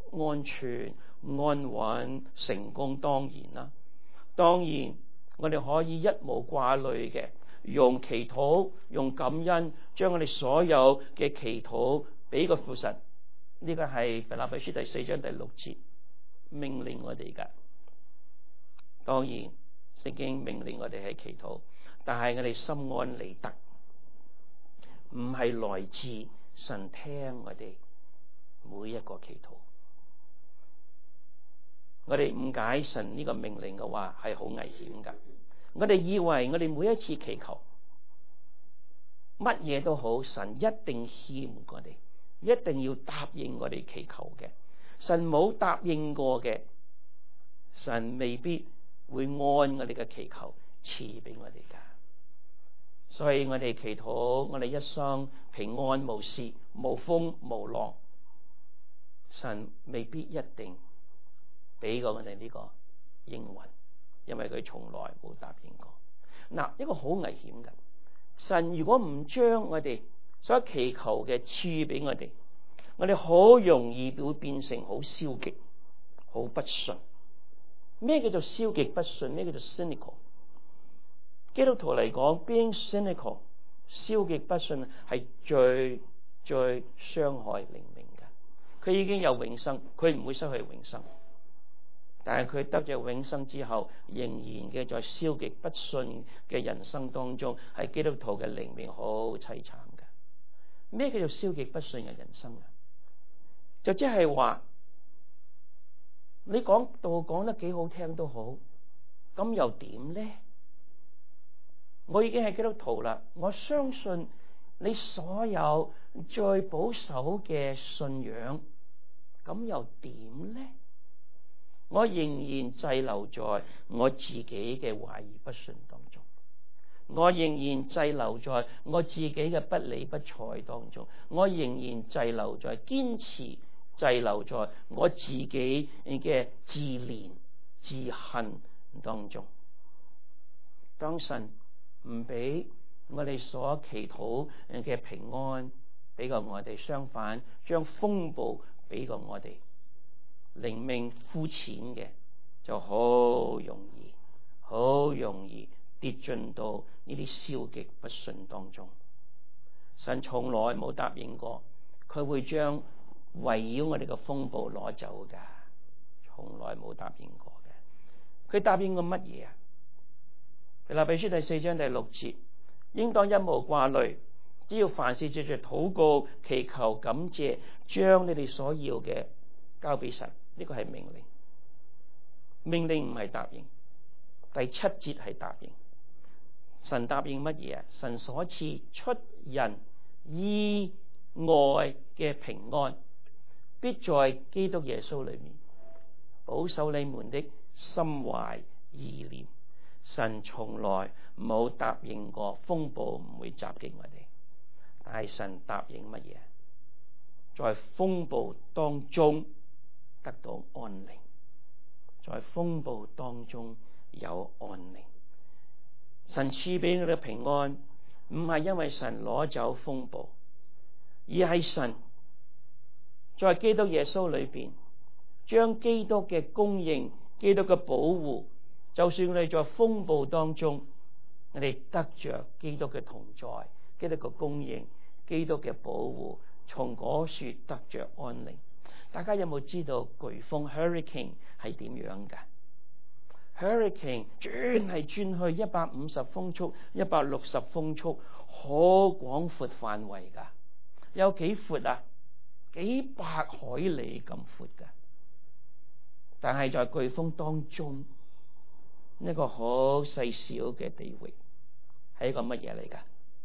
安全、安穩、成功，當然啦。當然，我哋可以一無掛慮嘅用祈禱、用感恩，將我哋所有嘅祈禱俾個父神。呢個係腓立比書第四章第六節命令我哋㗎。當然，聖經命令我哋係祈禱，但係我哋心安理得，唔係來自神聽我哋每一個祈禱。我哋誤解神呢個命令嘅話係好危險㗎。我哋以為我哋每一次祈求乜嘢都好，神一定欠我哋，一定要答應我哋祈求嘅。神冇答應過嘅，神未必會按我哋嘅祈求賜俾我哋㗎。所以我哋祈禱我哋一生平安無事、無風無浪，神未必一定俾過我哋呢個應允，因為佢從來冇答應過。嗱，一個好危險嘅，神如果唔將我哋所祈求嘅賜俾我哋，我哋好容易會變成好消極、好不信。咩叫做消極不信？咩叫做 cynical？ 基督徒嚟講 ，being cynical 消極不信係最最傷害靈命嘅。佢已經有永生，佢唔會失去永生。但係佢得咗永生之後，仍然嘅在消極不信嘅人生當中，係基督徒嘅靈命好凄慘嘅。咩叫做消極不信嘅人生啊？就即係話，你講道講得幾好聽都好，咁又點呢？我已經係基督徒啦，我相信你所有最保守嘅信仰，咁又點呢？我仍然滯留在我自己嘅懷疑不信當中，我仍然滯留在我自己嘅不理不睬當中，我仍然滯留在堅持，滯留在我自己嘅自憐自恨當中。當神唔俾我哋所祈禱嘅平安俾過我哋，相反將風暴俾過我哋，靈命膚淺嘅就好容易好容易跌進到呢啲消極不信當中。神從來冇答應過佢會將圍繞我哋嘅風暴攞走㗎，從來冇答應過嘅。佢答應過乜嘢啊？腓立比書第四章第六節，應當一無掛慮，只要凡事藉着禱告、祈求、感謝，將你哋所要嘅交俾神。呢個係命令，命令唔係答應。第七節係答應。神答應乜嘢啊？神所賜出人意外嘅平安，必在基督耶穌裏面保守你們的心懷意念。神從來冇答應過風暴唔會襲擊我哋，但係神答應乜嘢？在風暴當中得到安寧，在風暴當中有安寧。神賜俾我哋平安，唔係因為神攞走風暴，而係神在基督耶穌裏邊將基督嘅供應、基督嘅保護，就算我哋在風暴當中，我哋得着基督嘅同在、基督嘅供應、基督嘅保護，從嗰處得着安寧。大家有冇知道颶風 hurricane 係點樣㗎？ hurricane 轉係轉去一百五十風速、一百六十風速，好廣闊範圍㗎。有幾闊啊？幾百海里咁闊㗎。但係在颶風當中，一個好細小嘅地域，係一個乜嘢嚟㗎？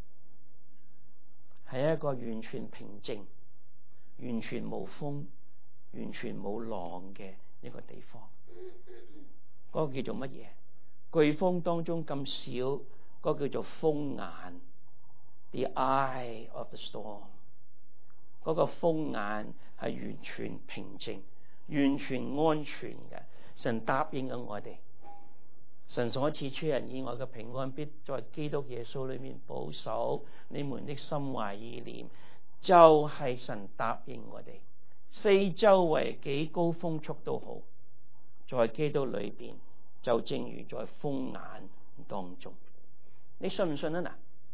係一個完全平靜、完全冇風、完全冇浪嘅一個地方。嗰個叫做乜嘢？颶風當中咁少，嗰個叫做風眼 ，the eye of the storm。嗰個風眼係完全平靜、完全安全嘅。神答應咗我哋，神所賜出人意外嘅平安，必在基督耶穌裏面保守你們的心懷意念，就係、是、神答應我哋四周圍幾高風速都好，在基督裏邊就正如在風眼當中。你信唔信啊？嗱，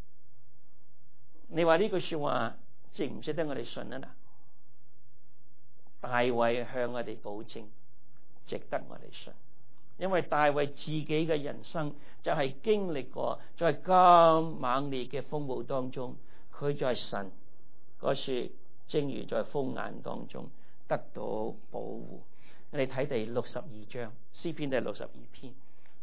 你話呢句說話值唔值得我哋信啊？嗱，大衛向我哋保證，值得我哋信，因為大衛自己嘅人生就係經歷過在咁猛烈嘅風暴當中，佢在神嗰處正如在風眼當中得到保護。我哋睇第六十二章詩篇第六十二篇，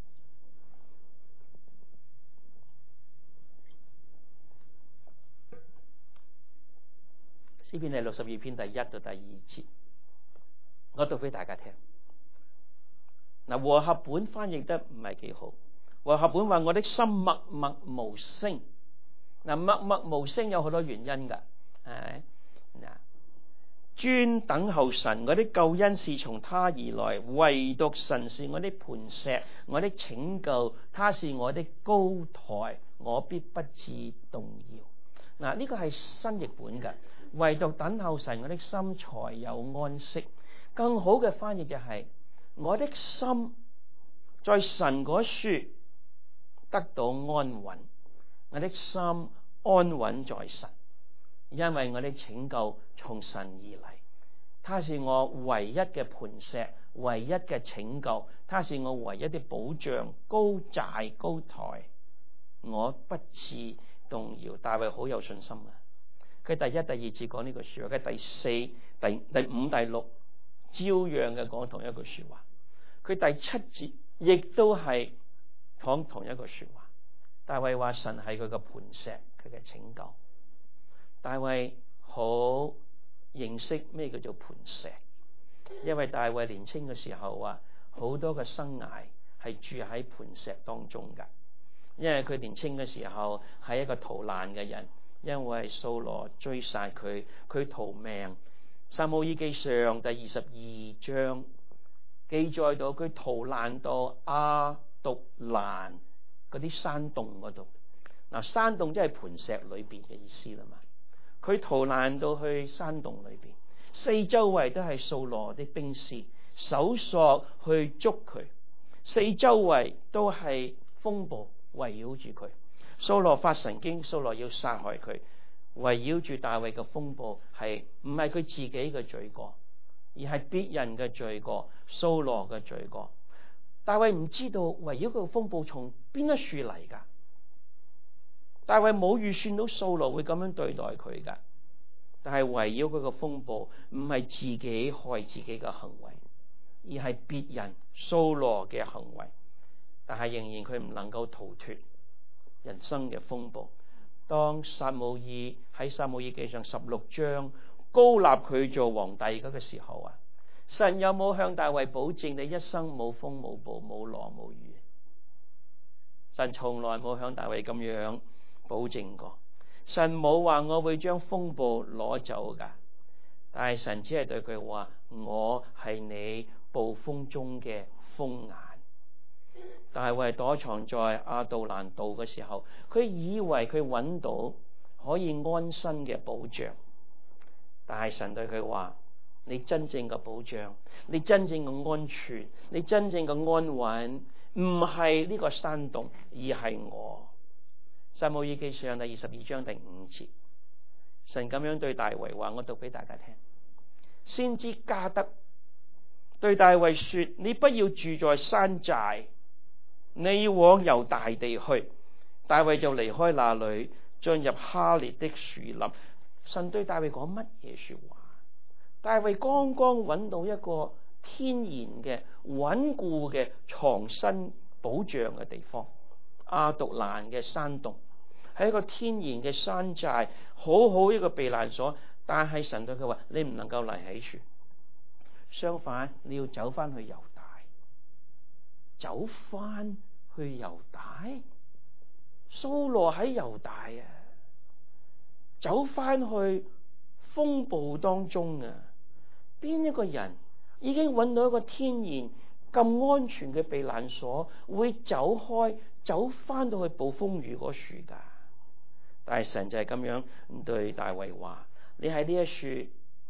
詩篇第六十二篇第一到第二節，我讀俾大家聽。嗱，和合本翻譯得唔係幾好。和合本話：我的心默默無聲。嗱，默默無聲有好多原因噶，係咪？嗱，專等候神，我的救恩是從他而來，唯獨神是我的磐石，我的拯救，他是我的高台，我必不致動搖。嗱，呢個係新譯本噶，唯獨等候神，我的心才有安息。更好嘅翻譯就係、是。我的心在神嗰處得到安穩，我的心安穩在神，因為我的拯救從神而嚟，他是我唯一嘅磐石，唯一嘅拯救，他是我唯一的保障，高寨高台，我不致動搖。大衛好有信心啊！佢第一、第二節講呢句說話，佢第四、第第五、第六照樣嘅講同一句說話。佢第七節亦都係講同一個說話。大衛話神係佢嘅磐石，佢嘅拯救。大衛好認識咩叫做磐石，因為大衛年輕嘅時候啊，好多嘅生涯係住喺磐石當中噶。因為佢年輕嘅時候係一個逃難嘅人，因為掃羅追殺佢，佢逃命。撒母耳記上第二十二章記載到佢逃難到亞杜蘭嗰啲山洞嗰度。嗱，山洞即係磐石裏邊嘅意思啦嘛。佢逃難到去山洞裏邊，四周圍都係掃羅的兵士，搜索去捉佢，四周圍都係風暴圍繞住佢。掃羅發神經，掃羅要殺害佢。圍繞住大衛嘅風暴係唔係佢自己嘅罪過，而係別人嘅罪過，掃羅嘅罪過。大衛唔知道圍繞佢嘅風暴從邊一處嚟噶，大衛冇預算到掃羅會咁樣對待佢噶。但係圍繞佢嘅風暴唔係自己害自己嘅行為，而係別人掃羅嘅行為。但係仍然佢唔能夠逃脫人生嘅風暴。當撒母耳喺撒母耳記上十六章高立佢做皇帝嗰個時候啊，神有冇向大衛保證你一生冇風冇暴冇浪冇雨？神從來冇向大衛咁樣保證過。神冇話我會將風暴攞走噶，但係神只係對佢話：我係你暴風中嘅風眼。大衛躲藏在亞杜蘭洞嘅時候，佢以為佢揾到可以安身嘅保障，但係神對佢話：你真正嘅保障，你真正嘅安全，你真正嘅安穩，唔係呢個山洞，而係我。撒母耳記上第二十二章第五節，神咁樣對大衛話，我讀俾大家聽。先知加得對大衛說：你不要住在山寨，你往猶大地去。大衛就離開那裏，進入哈列的樹林。神對大衛講乜嘢說話？大衛剛剛揾到一個天然嘅穩固嘅藏身保障嘅地方，亞杜蘭嘅山洞係一個天然嘅山寨，好好一個避難所。但係神對佢話：你唔能夠嚟喺處，相反你要走翻去猶大。走翻去猶大？掃羅喺猶大啊，走翻去風暴當中啊！邊一個人已經揾到一個天然咁安全嘅避難所，會走開走翻到去暴風雨嗰處噶？但係神就係咁樣對大衛話：你喺呢一處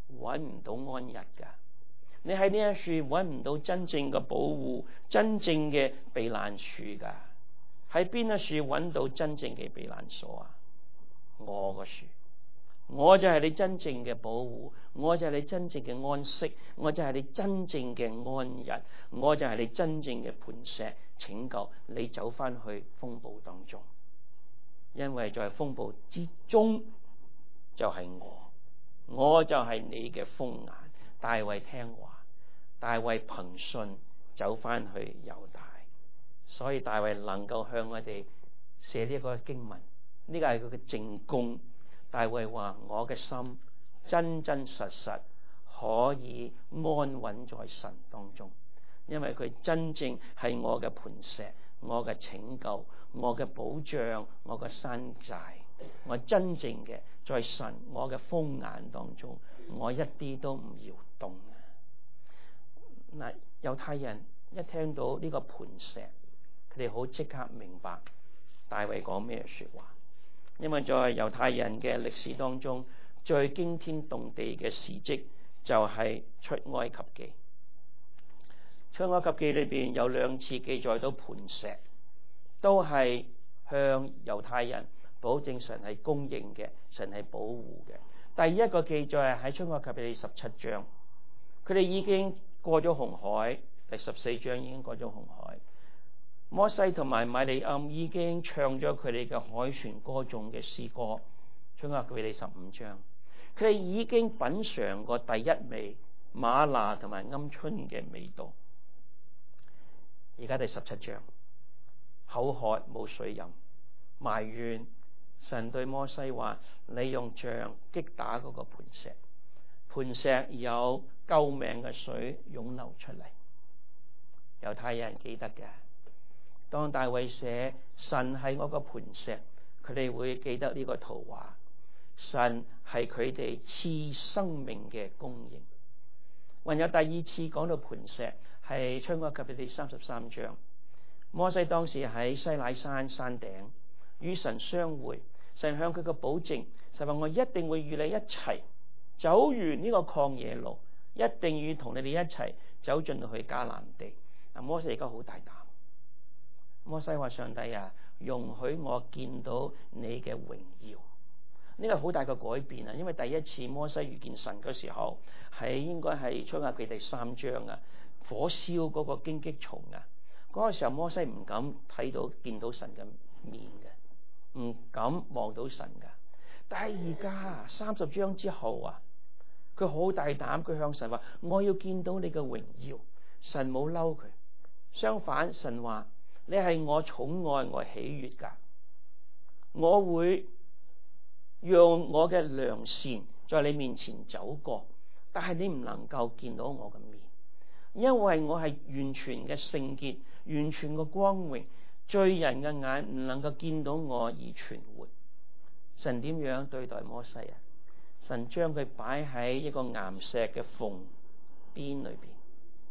揾唔到安逸㗎。你喺呢一處揾唔到真正嘅保護，真正嘅避難處㗎。喺邊一處揾到真正嘅避難所啊？我個處，我就係你真正嘅保護，我就係你真正嘅安息，我就係你真正嘅安逸，我就係你真正嘅磐石，拯救你走翻去風暴當中。因為在風暴之中就係我，我就係你嘅風眼。大衛聽話，大衛憑信走翻去猶大，所以大衛能夠向我哋寫呢一個經文，呢個係佢嘅證供。大衛話：我嘅心真真實實可以安穩在神當中，因為佢真正係我嘅磐石，我嘅拯救，我嘅保障，我嘅山寨。我真正嘅在神我嘅風眼當中，我一啲都唔搖動啊！嗱，猶太人一聽到呢個磐石，佢哋好即刻明白大衛講咩說話，因為在猶太人嘅歷史當中，最驚天動地嘅事蹟就係出埃及記。出埃及記裏邊有兩次記載到磐石，都係向猶太人保證神係公認嘅，神係保護嘅。第一個記載係喺出埃及記第十七章，佢哋已經過咗紅海，第十四章已經過咗紅海。摩西同埋米利暗已經唱咗佢哋嘅海船歌頌嘅詩歌，出埃及記第十五章，佢哋已經品嘗過第一味嗎哪同埋鵪鶉嘅味道。而家第十七章，口渴冇水飲，埋怨神對摩西話：你用杖擊打嗰個磐石，磐石有救命嘅水湧流出嚟。猶太人記得嘅，當大衛寫神係我個磐石，佢哋會記得呢個圖畫。神係佢哋賜生命嘅供應。還有第二次講到磐石，係出埃及記第三十三章，摩西當時喺西乃山山頂與神相會，神向佢嘅保證，神話：我一定會與你一齊走完呢個曠野路，一定要同你哋一齊走進去迦南地。嗱，摩西而家好大膽，摩西話：上帝啊，容許我見到你嘅榮耀。呢個好大嘅改變啊！因為第一次摩西遇見神嘅時候，係應該係出埃及記第三章啊，火燒嗰個荊棘叢啊，嗰、那個時候摩西唔敢睇到見到神嘅面嘅，唔敢望到神嘅。但係而家三十章之後啊，佢好大膽，佢向神話：我要見到你嘅榮耀。神冇嬲佢，相反神話：你係我寵愛我喜悅噶，我會讓我嘅良善在你面前走過，但係你唔能夠見到我嘅面，因為我係完全嘅聖潔，完全嘅光榮，罪人嘅眼唔能夠見到我而存活。神點樣對待摩西啊？神將佢擺喺一個岩石嘅縫邊裏邊，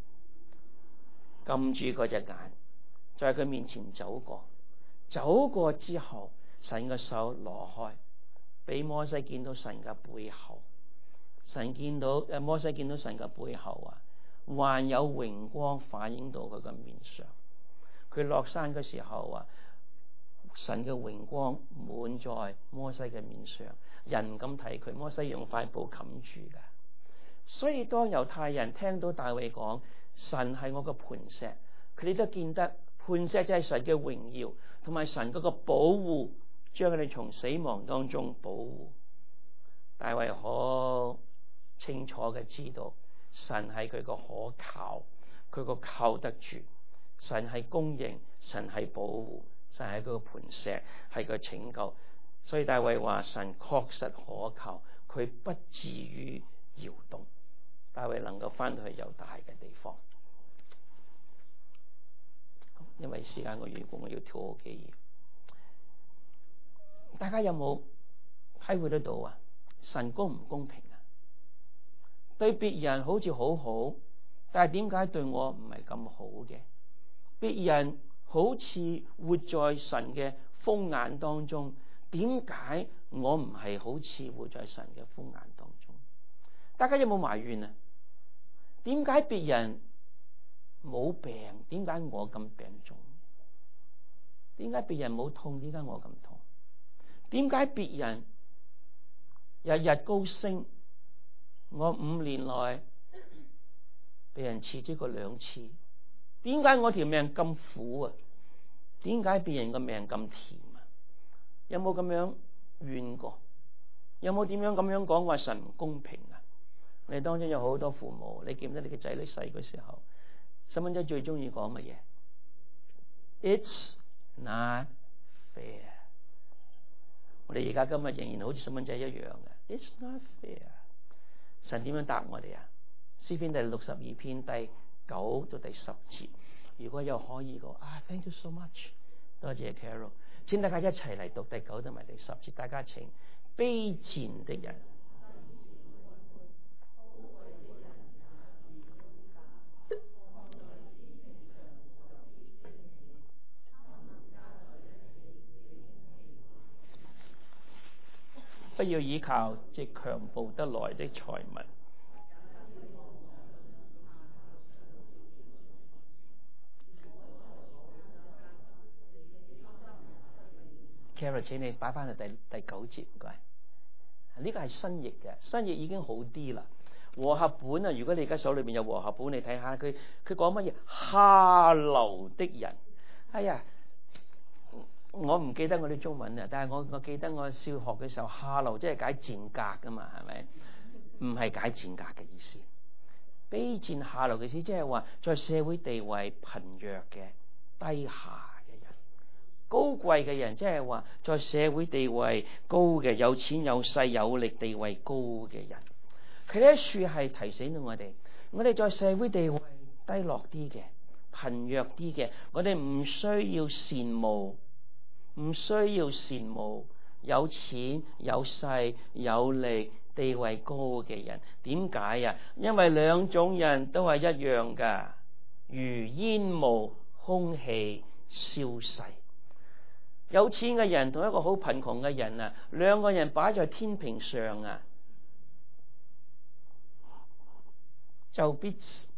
撳住嗰隻眼，在佢面前走過，走過之後，神嘅手攞開，俾摩西見到神嘅背後。神見到誒，摩西見到神嘅背後啊，還有榮光反映到佢嘅面上。佢落山嘅時候啊，神嘅榮光滿在摩西嘅面上，人唔敢睇佢，摩西用塊布冚住㗎。所以當猶太人聽到大衛講神係我嘅磐石，佢哋都見得磐石就係神嘅榮耀，同埋神嗰個保護，將佢哋從死亡當中保護。大衛好清楚嘅知道神係佢個可靠，佢個靠得住。神係公認，神係保護，神係佢個磐石，係佢拯救。所以大衛話神確實可靠，佢不至於搖動。大衛能夠翻到去猶大嘅地方。因為時間嘅緣故，我要跳好幾頁。大家有冇體會得到啊？神公唔公平啊？對別人好似好好，但係點解對我唔係咁好嘅？別人好似活在神嘅風眼當中，點解我唔係好似活在神嘅風眼當中？ 大家有冇埋怨啊？點解別人冇病？點解我咁病重？點解別人冇痛？點解我咁痛？點解別人日日高升？我五年內被人辭職過兩次，點解我條命咁苦啊？點解別人個命咁甜啊？有冇咁樣怨過？有冇點樣咁樣講話神唔公平啊？我哋當中有好多父母，你記唔記得你嘅仔女細嘅時候，細蚊仔最中意講乜嘢 ？It's not fair。我哋而家今日仍然好似細蚊仔一樣嘅 ，It's not fair。神點樣答我哋啊？詩篇第六十二篇第九到第十節，如果有可以嘅啊 ，Thank you so much， 多謝 Carol， 請大家一齊嚟讀第九同埋第十節，大家請卑賤的人。不要依靠即強暴得來的財物。Carol， 請你擺翻去第第九節，唔該。呢個係新譯嘅，新譯已經好啲啦。和合本啊，如果你而家手裏邊有和合本，你睇下佢佢講乜嘢？下流的人，哎呀！我唔記得我啲中文啊，但係我我記得我小學嘅時候，下流即係解賤格噶嘛，係咪？唔係解賤格嘅意思。卑賤下流嘅意思，即係話在社會地位貧弱嘅、低下嘅人；高貴嘅人，即係話在社會地位高嘅、有錢有勢有力、地位高嘅人。佢呢一處係提醒到我哋，我哋在社會地位低落啲嘅、貧弱啲嘅，我哋唔需要羨慕。唔需要羨慕有錢有勢有力地位高嘅人。點解啊？因為兩種人都係一樣噶，如煙霧空氣消逝。有錢嘅人同一個好貧窮嘅人啊，兩個人擺在天平上啊，就必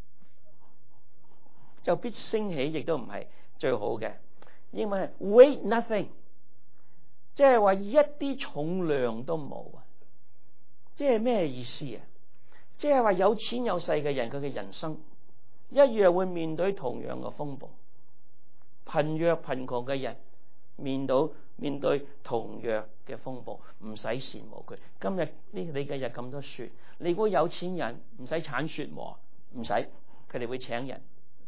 就必升起，亦都唔係最好嘅。英文係 weigh nothing， 即係話一啲重量都冇啊！即係咩意思啊？即係話有錢有勢嘅人，佢嘅人生一樣會面對同樣嘅風暴；貧弱貧窮嘅人面對面對同樣嘅風暴，唔使羨慕佢。今日呢你嘅日咁多雪，你估有錢人唔使鏟雪磨？唔使，佢哋會請人。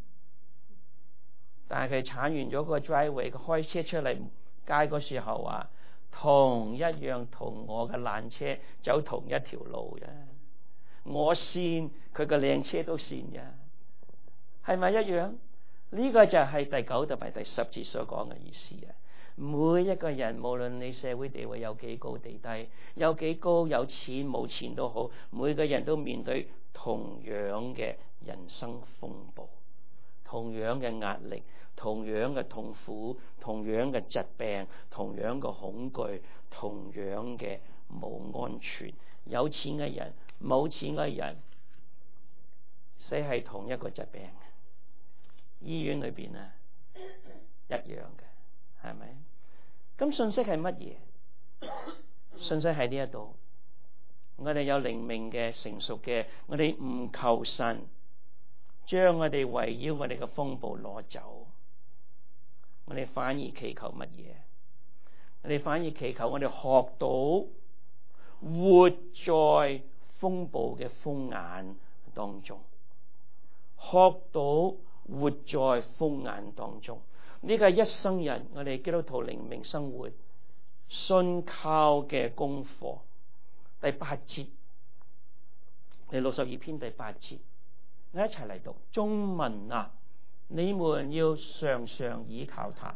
但係佢鏟完咗個 driveway，佢開車出嚟街嗰時候啊，同一樣同我嘅爛車走同一條路嘅，我跣佢個靚車都跣嘅，係咪一樣？呢、這個就係第九同埋第十節所講嘅意思啊！每一個人無論你社會地位有幾高地低，有幾高有錢冇錢都好，每個人都面對同樣嘅人生風暴，同樣嘅壓力，同樣嘅痛苦，同樣嘅疾病，同樣嘅恐懼，同樣嘅冇安全。有錢嘅人，冇錢嘅人，死係同一個疾病，醫院裏邊啊一樣嘅，係咪？咁信息係乜嘢？信息喺呢一度，我哋有靈命嘅成熟嘅，我哋唔求神將我哋圍繞我哋嘅風暴攞走，我哋反而祈求乜嘢？我哋反而祈求我哋學到活在風暴嘅風眼當中，學到活在風眼當中。呢個係一生人我哋基督徒靈命生活信靠嘅功課。第八節，第六十二篇第八節，我一齊嚟讀。眾民啊，你們要常常倚靠他。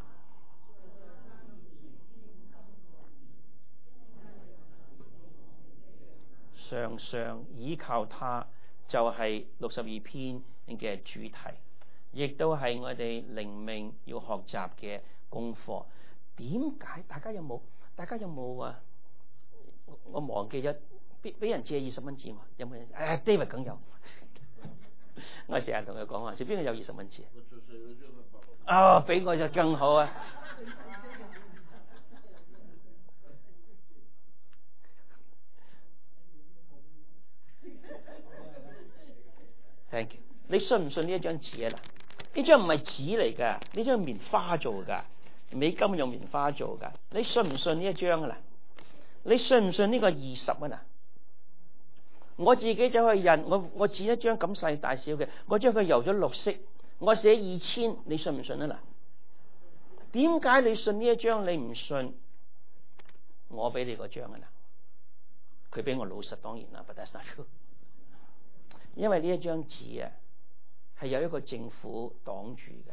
常常倚靠他就係六十二篇嘅主題，亦都係我哋靈命要學習嘅功課。點解？大家有冇？大家有冇啊？我忘記咗俾俾人借二十蚊紙嘛？有冇人？誒 David 梗有。我成日同佢講話，邊個有二十蚊紙啊？哦，俾我就更好啊！Thank you。你信唔信呢一張紙啊？嗱，呢張唔係紙嚟㗎，呢張棉花做㗎，美金用棉花做㗎。你信唔信呢一張啊？嗱，你信唔信呢個二十啊？嗱，我自己走去印，我我剪一張咁細大小嘅，我將佢油咗綠色，我寫二千，你信唔信啊？嗱，點解你信呢一張，你唔信我俾你嗰張啊？嗱，佢俾我老實，當然啦，but that's not true。因為呢一張紙啊，係有一個政府擋住嘅。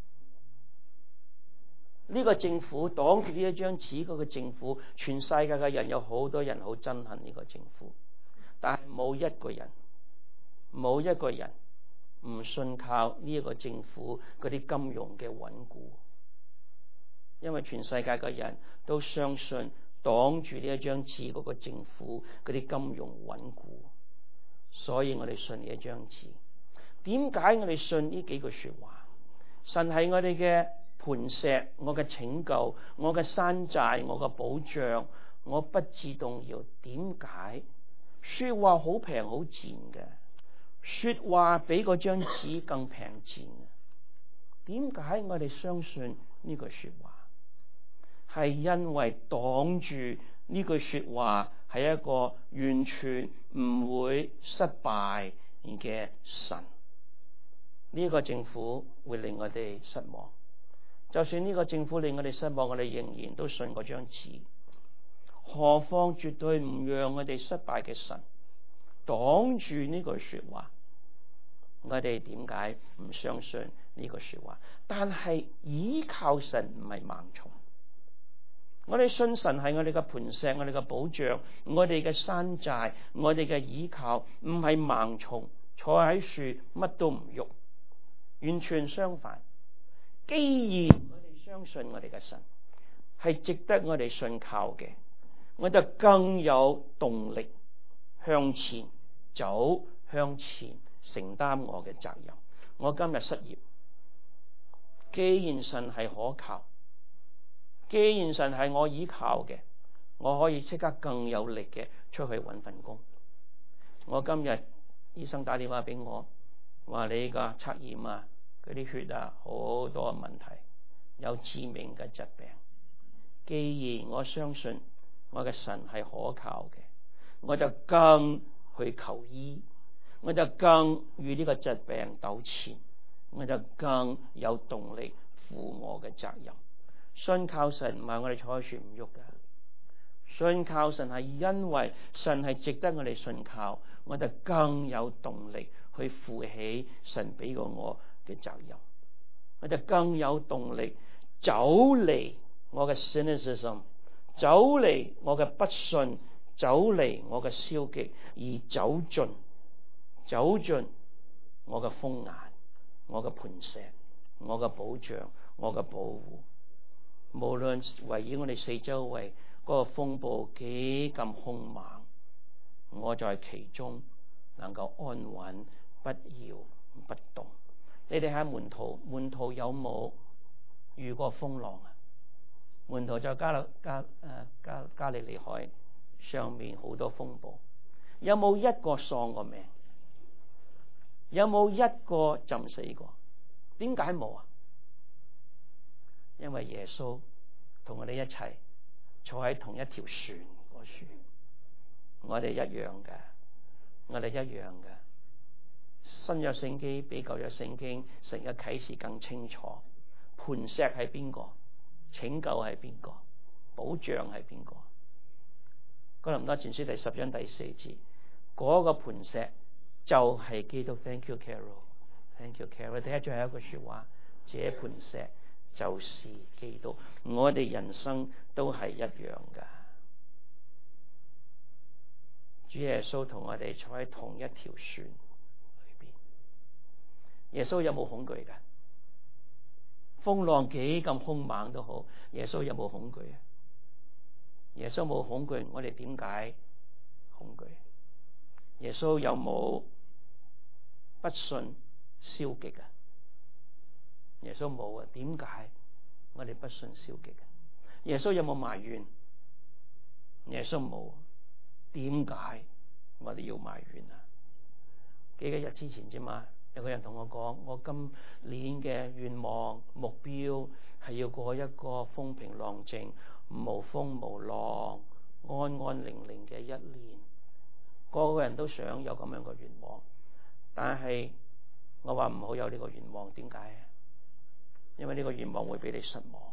呢個政府擋住呢一張紙，嗰個政府，全世界嘅人有好多人好憎恨呢個政府，但係冇一個人，冇一個人唔信靠呢一個政府嗰啲金融嘅穩固。因為全世界嘅人都相信擋住呢一張紙嗰個政府嗰啲金融穩固。所以我哋信呢一張紙。點解我哋信呢幾句說話？神係我哋嘅磐石，我嘅拯救，我嘅山寨，我嘅保障，我不致動搖。點解？說話好平好賤嘅，說話比嗰張紙更平賤。點解我哋相信呢句說話？係因為擋住呢句說話係一個完全唔會失敗嘅神。呢個政府會令我哋失望，就算呢個政府令我哋失望，我哋仍然都信嗰張紙。何況絕對唔讓我哋失敗嘅神擋住呢句說話，我哋點解唔相信呢句說話？但係倚靠神唔係盲從。我哋信神係我哋嘅磐石，我哋嘅保障，我哋嘅山寨，我哋嘅倚靠，唔係盲從，坐喺樹乜都唔喐。完全相反。既然我哋相信我哋嘅神係值得我哋信靠嘅，我就更有動力向前走，向前承擔我嘅責任。我今日失業，既然神係可靠，既然神係我依靠嘅，我可以即刻更有力嘅出去揾份工。我今日醫生打電話俾我，話你個測驗啊，嗰啲血啊好多問題，有致命嘅疾病。既然我相信我嘅神係可靠嘅，我就更去求醫，我就更與呢個疾病糾纏，我就更有動力負我嘅責任。信靠神唔係我哋坐喺樹唔喐噶，信靠神係因為神係值得我哋信靠，我就更有動力去負起神俾過我嘅責任，我就更有動力走離我嘅 cynicism， 走離我嘅不信，走離我嘅消極，而走進走進我嘅風眼，我嘅磐石，我嘅保障，我嘅保護。無論圍繞我哋四周圍嗰個風暴幾咁兇猛，我在其中能夠安穩不搖不動。你哋喺門徒，門徒有冇遇過風浪啊？門徒在加勒加誒加加利利海上面好多風暴，有冇一個喪過命？有冇一個浸死過？點解冇啊？因為耶穌同我哋一齊坐喺同一條船嗰船，我哋一樣嘅，我哋一樣嘅。新約聖經比舊約聖經成個啟示更清楚。磐石係邊個？拯救係邊個？保障係邊個？哥林多前書第十章第四節，嗰、那個磐石就係基督。Thank you, Carol。Thank you, Carol。第一最後一句說話，這磐石就是基督。我哋人生都係一樣噶。主耶穌同我哋坐喺同一條船裏邊。耶穌有冇恐懼噶？風浪幾咁兇猛都好，耶穌有冇恐懼啊？耶穌冇恐懼，我哋點解恐懼。耶穌有冇不信消極啊？耶穌冇啊。點解我哋不信消極啊？耶穌有冇埋怨？耶穌冇。點解我哋要埋怨啊？幾個日之前啫嘛，有個人同我講，我今年嘅願望目標係要過一個風平浪靜、無風無浪、安安寧寧嘅一年。個個人都想有咁樣嘅願望，但係我話唔好有呢個願望。點解啊？因為呢個願望會俾你失望，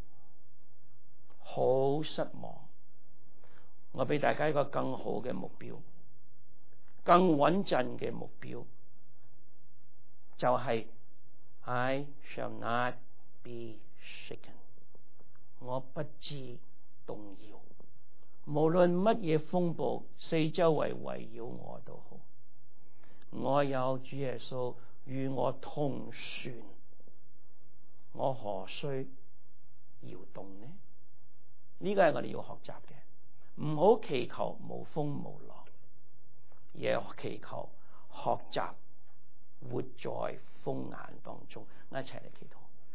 好失望。我俾大家一個更好嘅目標，更穩陣嘅目標，就係、是、I shall not be shaken。我不致動搖，無論乜嘢風暴四周圍圍繞我都好，我有主耶穌與我同船，我何須搖動呢？呢個係我哋要學習嘅。唔好祈求無風無浪，而係祈求學習活在風眼當中。我一齊嚟祈禱。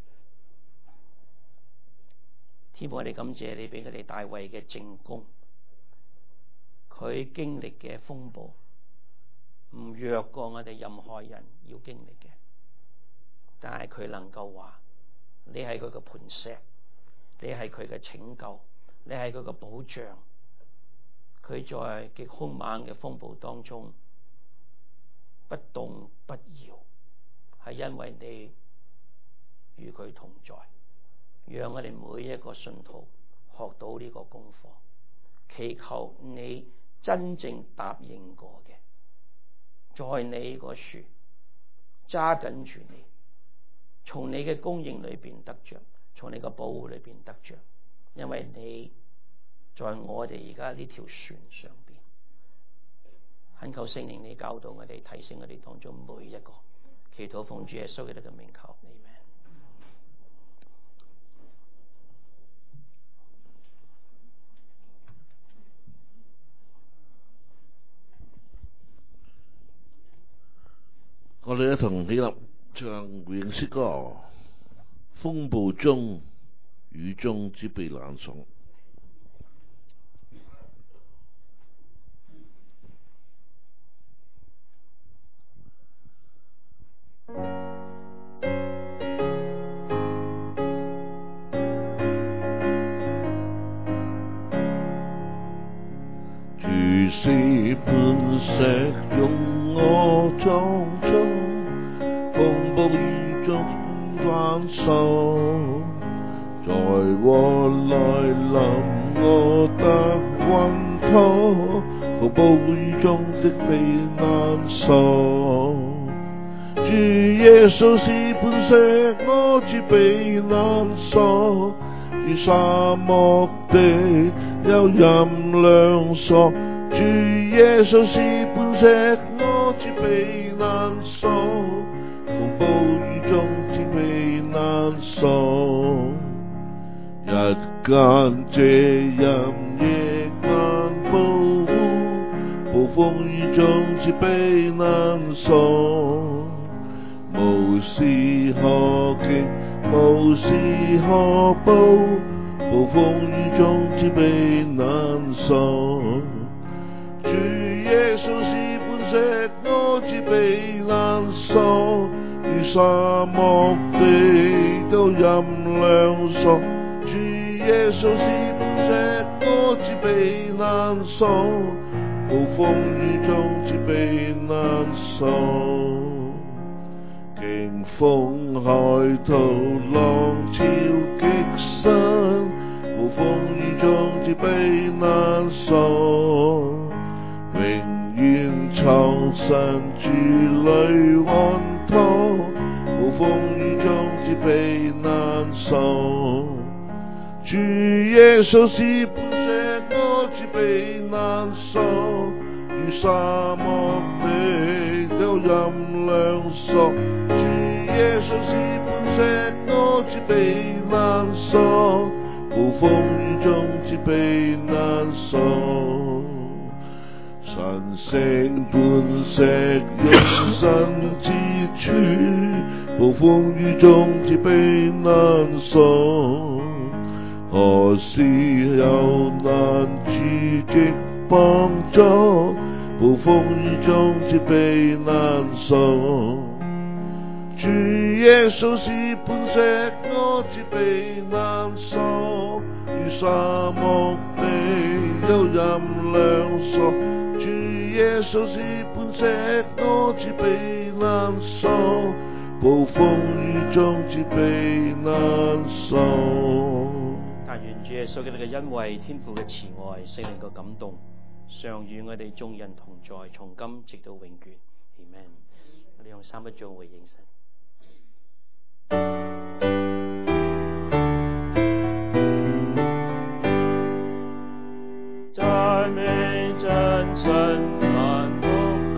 天父，我哋感謝你俾佢哋大衛嘅證供，佢經歷嘅風暴唔弱過我哋任何人要經歷嘅，但係佢能夠話你係佢嘅磐石，你係佢嘅拯救，你係佢嘅保障。佢在極兇猛嘅風暴當中不動不搖，係因為你與佢同在。讓我哋每一個信徒學到呢個功課，祈求你真正答應過嘅，在你個樹揸緊住你，從你嘅供應裏邊得着，從你嘅保護裏邊得着，因為你在我哋而家呢條船上邊。懇求聖靈你教導我哋，提醒我哋當中每一個。祈禱奉主耶穌基督嘅名求，阿們。 我哋一同起立唱回應詩歌，風暴中雨中之避難所。主是磐石，容我裝裝，風暴雨中反手，在禍來臨我得穩妥，風暴雨中的避難所。主耶穌是磐石，我之避難所，於沙漠地有陰涼所。主耶穌是磐石，我之避難所，風暴雨中之避難所。日間遮蔭，夜間保護，暴風雨中之避難所。無事可驚，無事可怖，暴風雨中之避難所。主耶穌是磐石，我之避難所，於沙漠地都陰涼所。主耶穌是磐石，我之避難所，暴風雨中之避難所。勁風海濤浪潮擊身，暴風雨中之避難所。永遠藏身主裏安妥，暴風雨中之避難所。主耶穌是磐石，我之避難所，於沙漠地都陰涼所。主耶穌是磐石，我之避難所，暴風雨中之避難所。 行成磐石容身之處，暴風雨中自避難所。何時有難處極幫助，暴風雨中自避難所。主耶穌是磐石，我自避難所。於沙漠地有任良所。主耶穌是磐石，我自避難所。暴風雨中自避難所。 但願主耶穌嘅你嘅恩惠、天父嘅慈愛、聖靈嘅感動，常與我哋眾人同在，從今直到永遠。Amen。我哋用三一頌回應神。讚美真神難懂。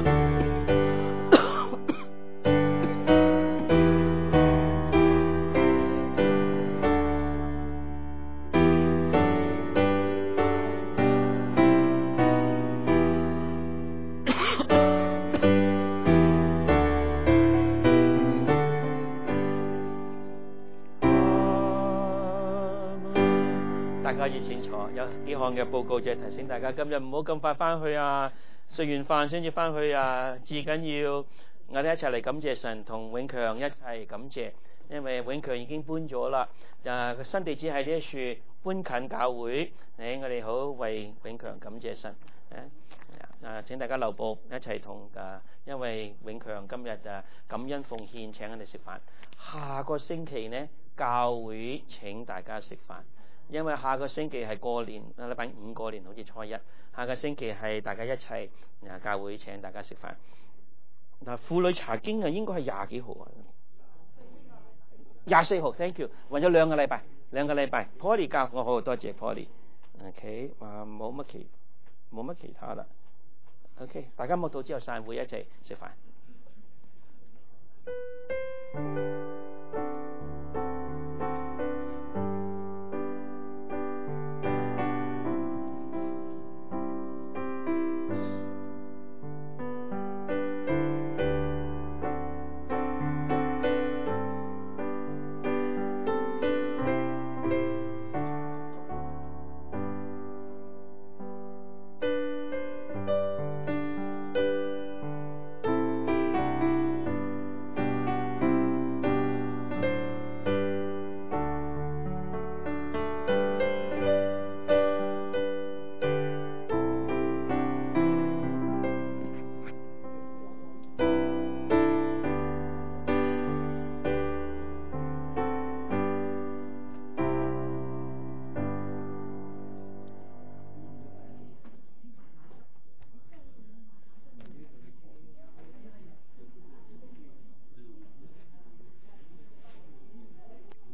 大家要清楚，有幾項嘅報告就係提醒大家，今日唔好咁快翻去啊！食完飯先至翻去啊！至緊要我哋一齊嚟感謝神，同永強一齊感謝，因為永強已經搬咗啦，啊個新地址喺呢一處，搬近教會。誒，我哋好為永強感謝神。誒啊！請大家留步，一齊同啊，因為永強今日啊感恩奉獻請我哋食飯。下個星期呢，教會請大家食飯。因為下個星期係過年，禮拜五過年好似初一，下個星期係大家一齊啊教會請大家食飯。嗱，婦女查經啊，應該係廿幾號啊？廿四號 ，thank you，還有兩個禮拜，兩個禮拜。Polly 教我好多謝 Polly。OK， 啊冇乜其冇乜其他啦。OK， 大家默禱之後散會一齊食飯。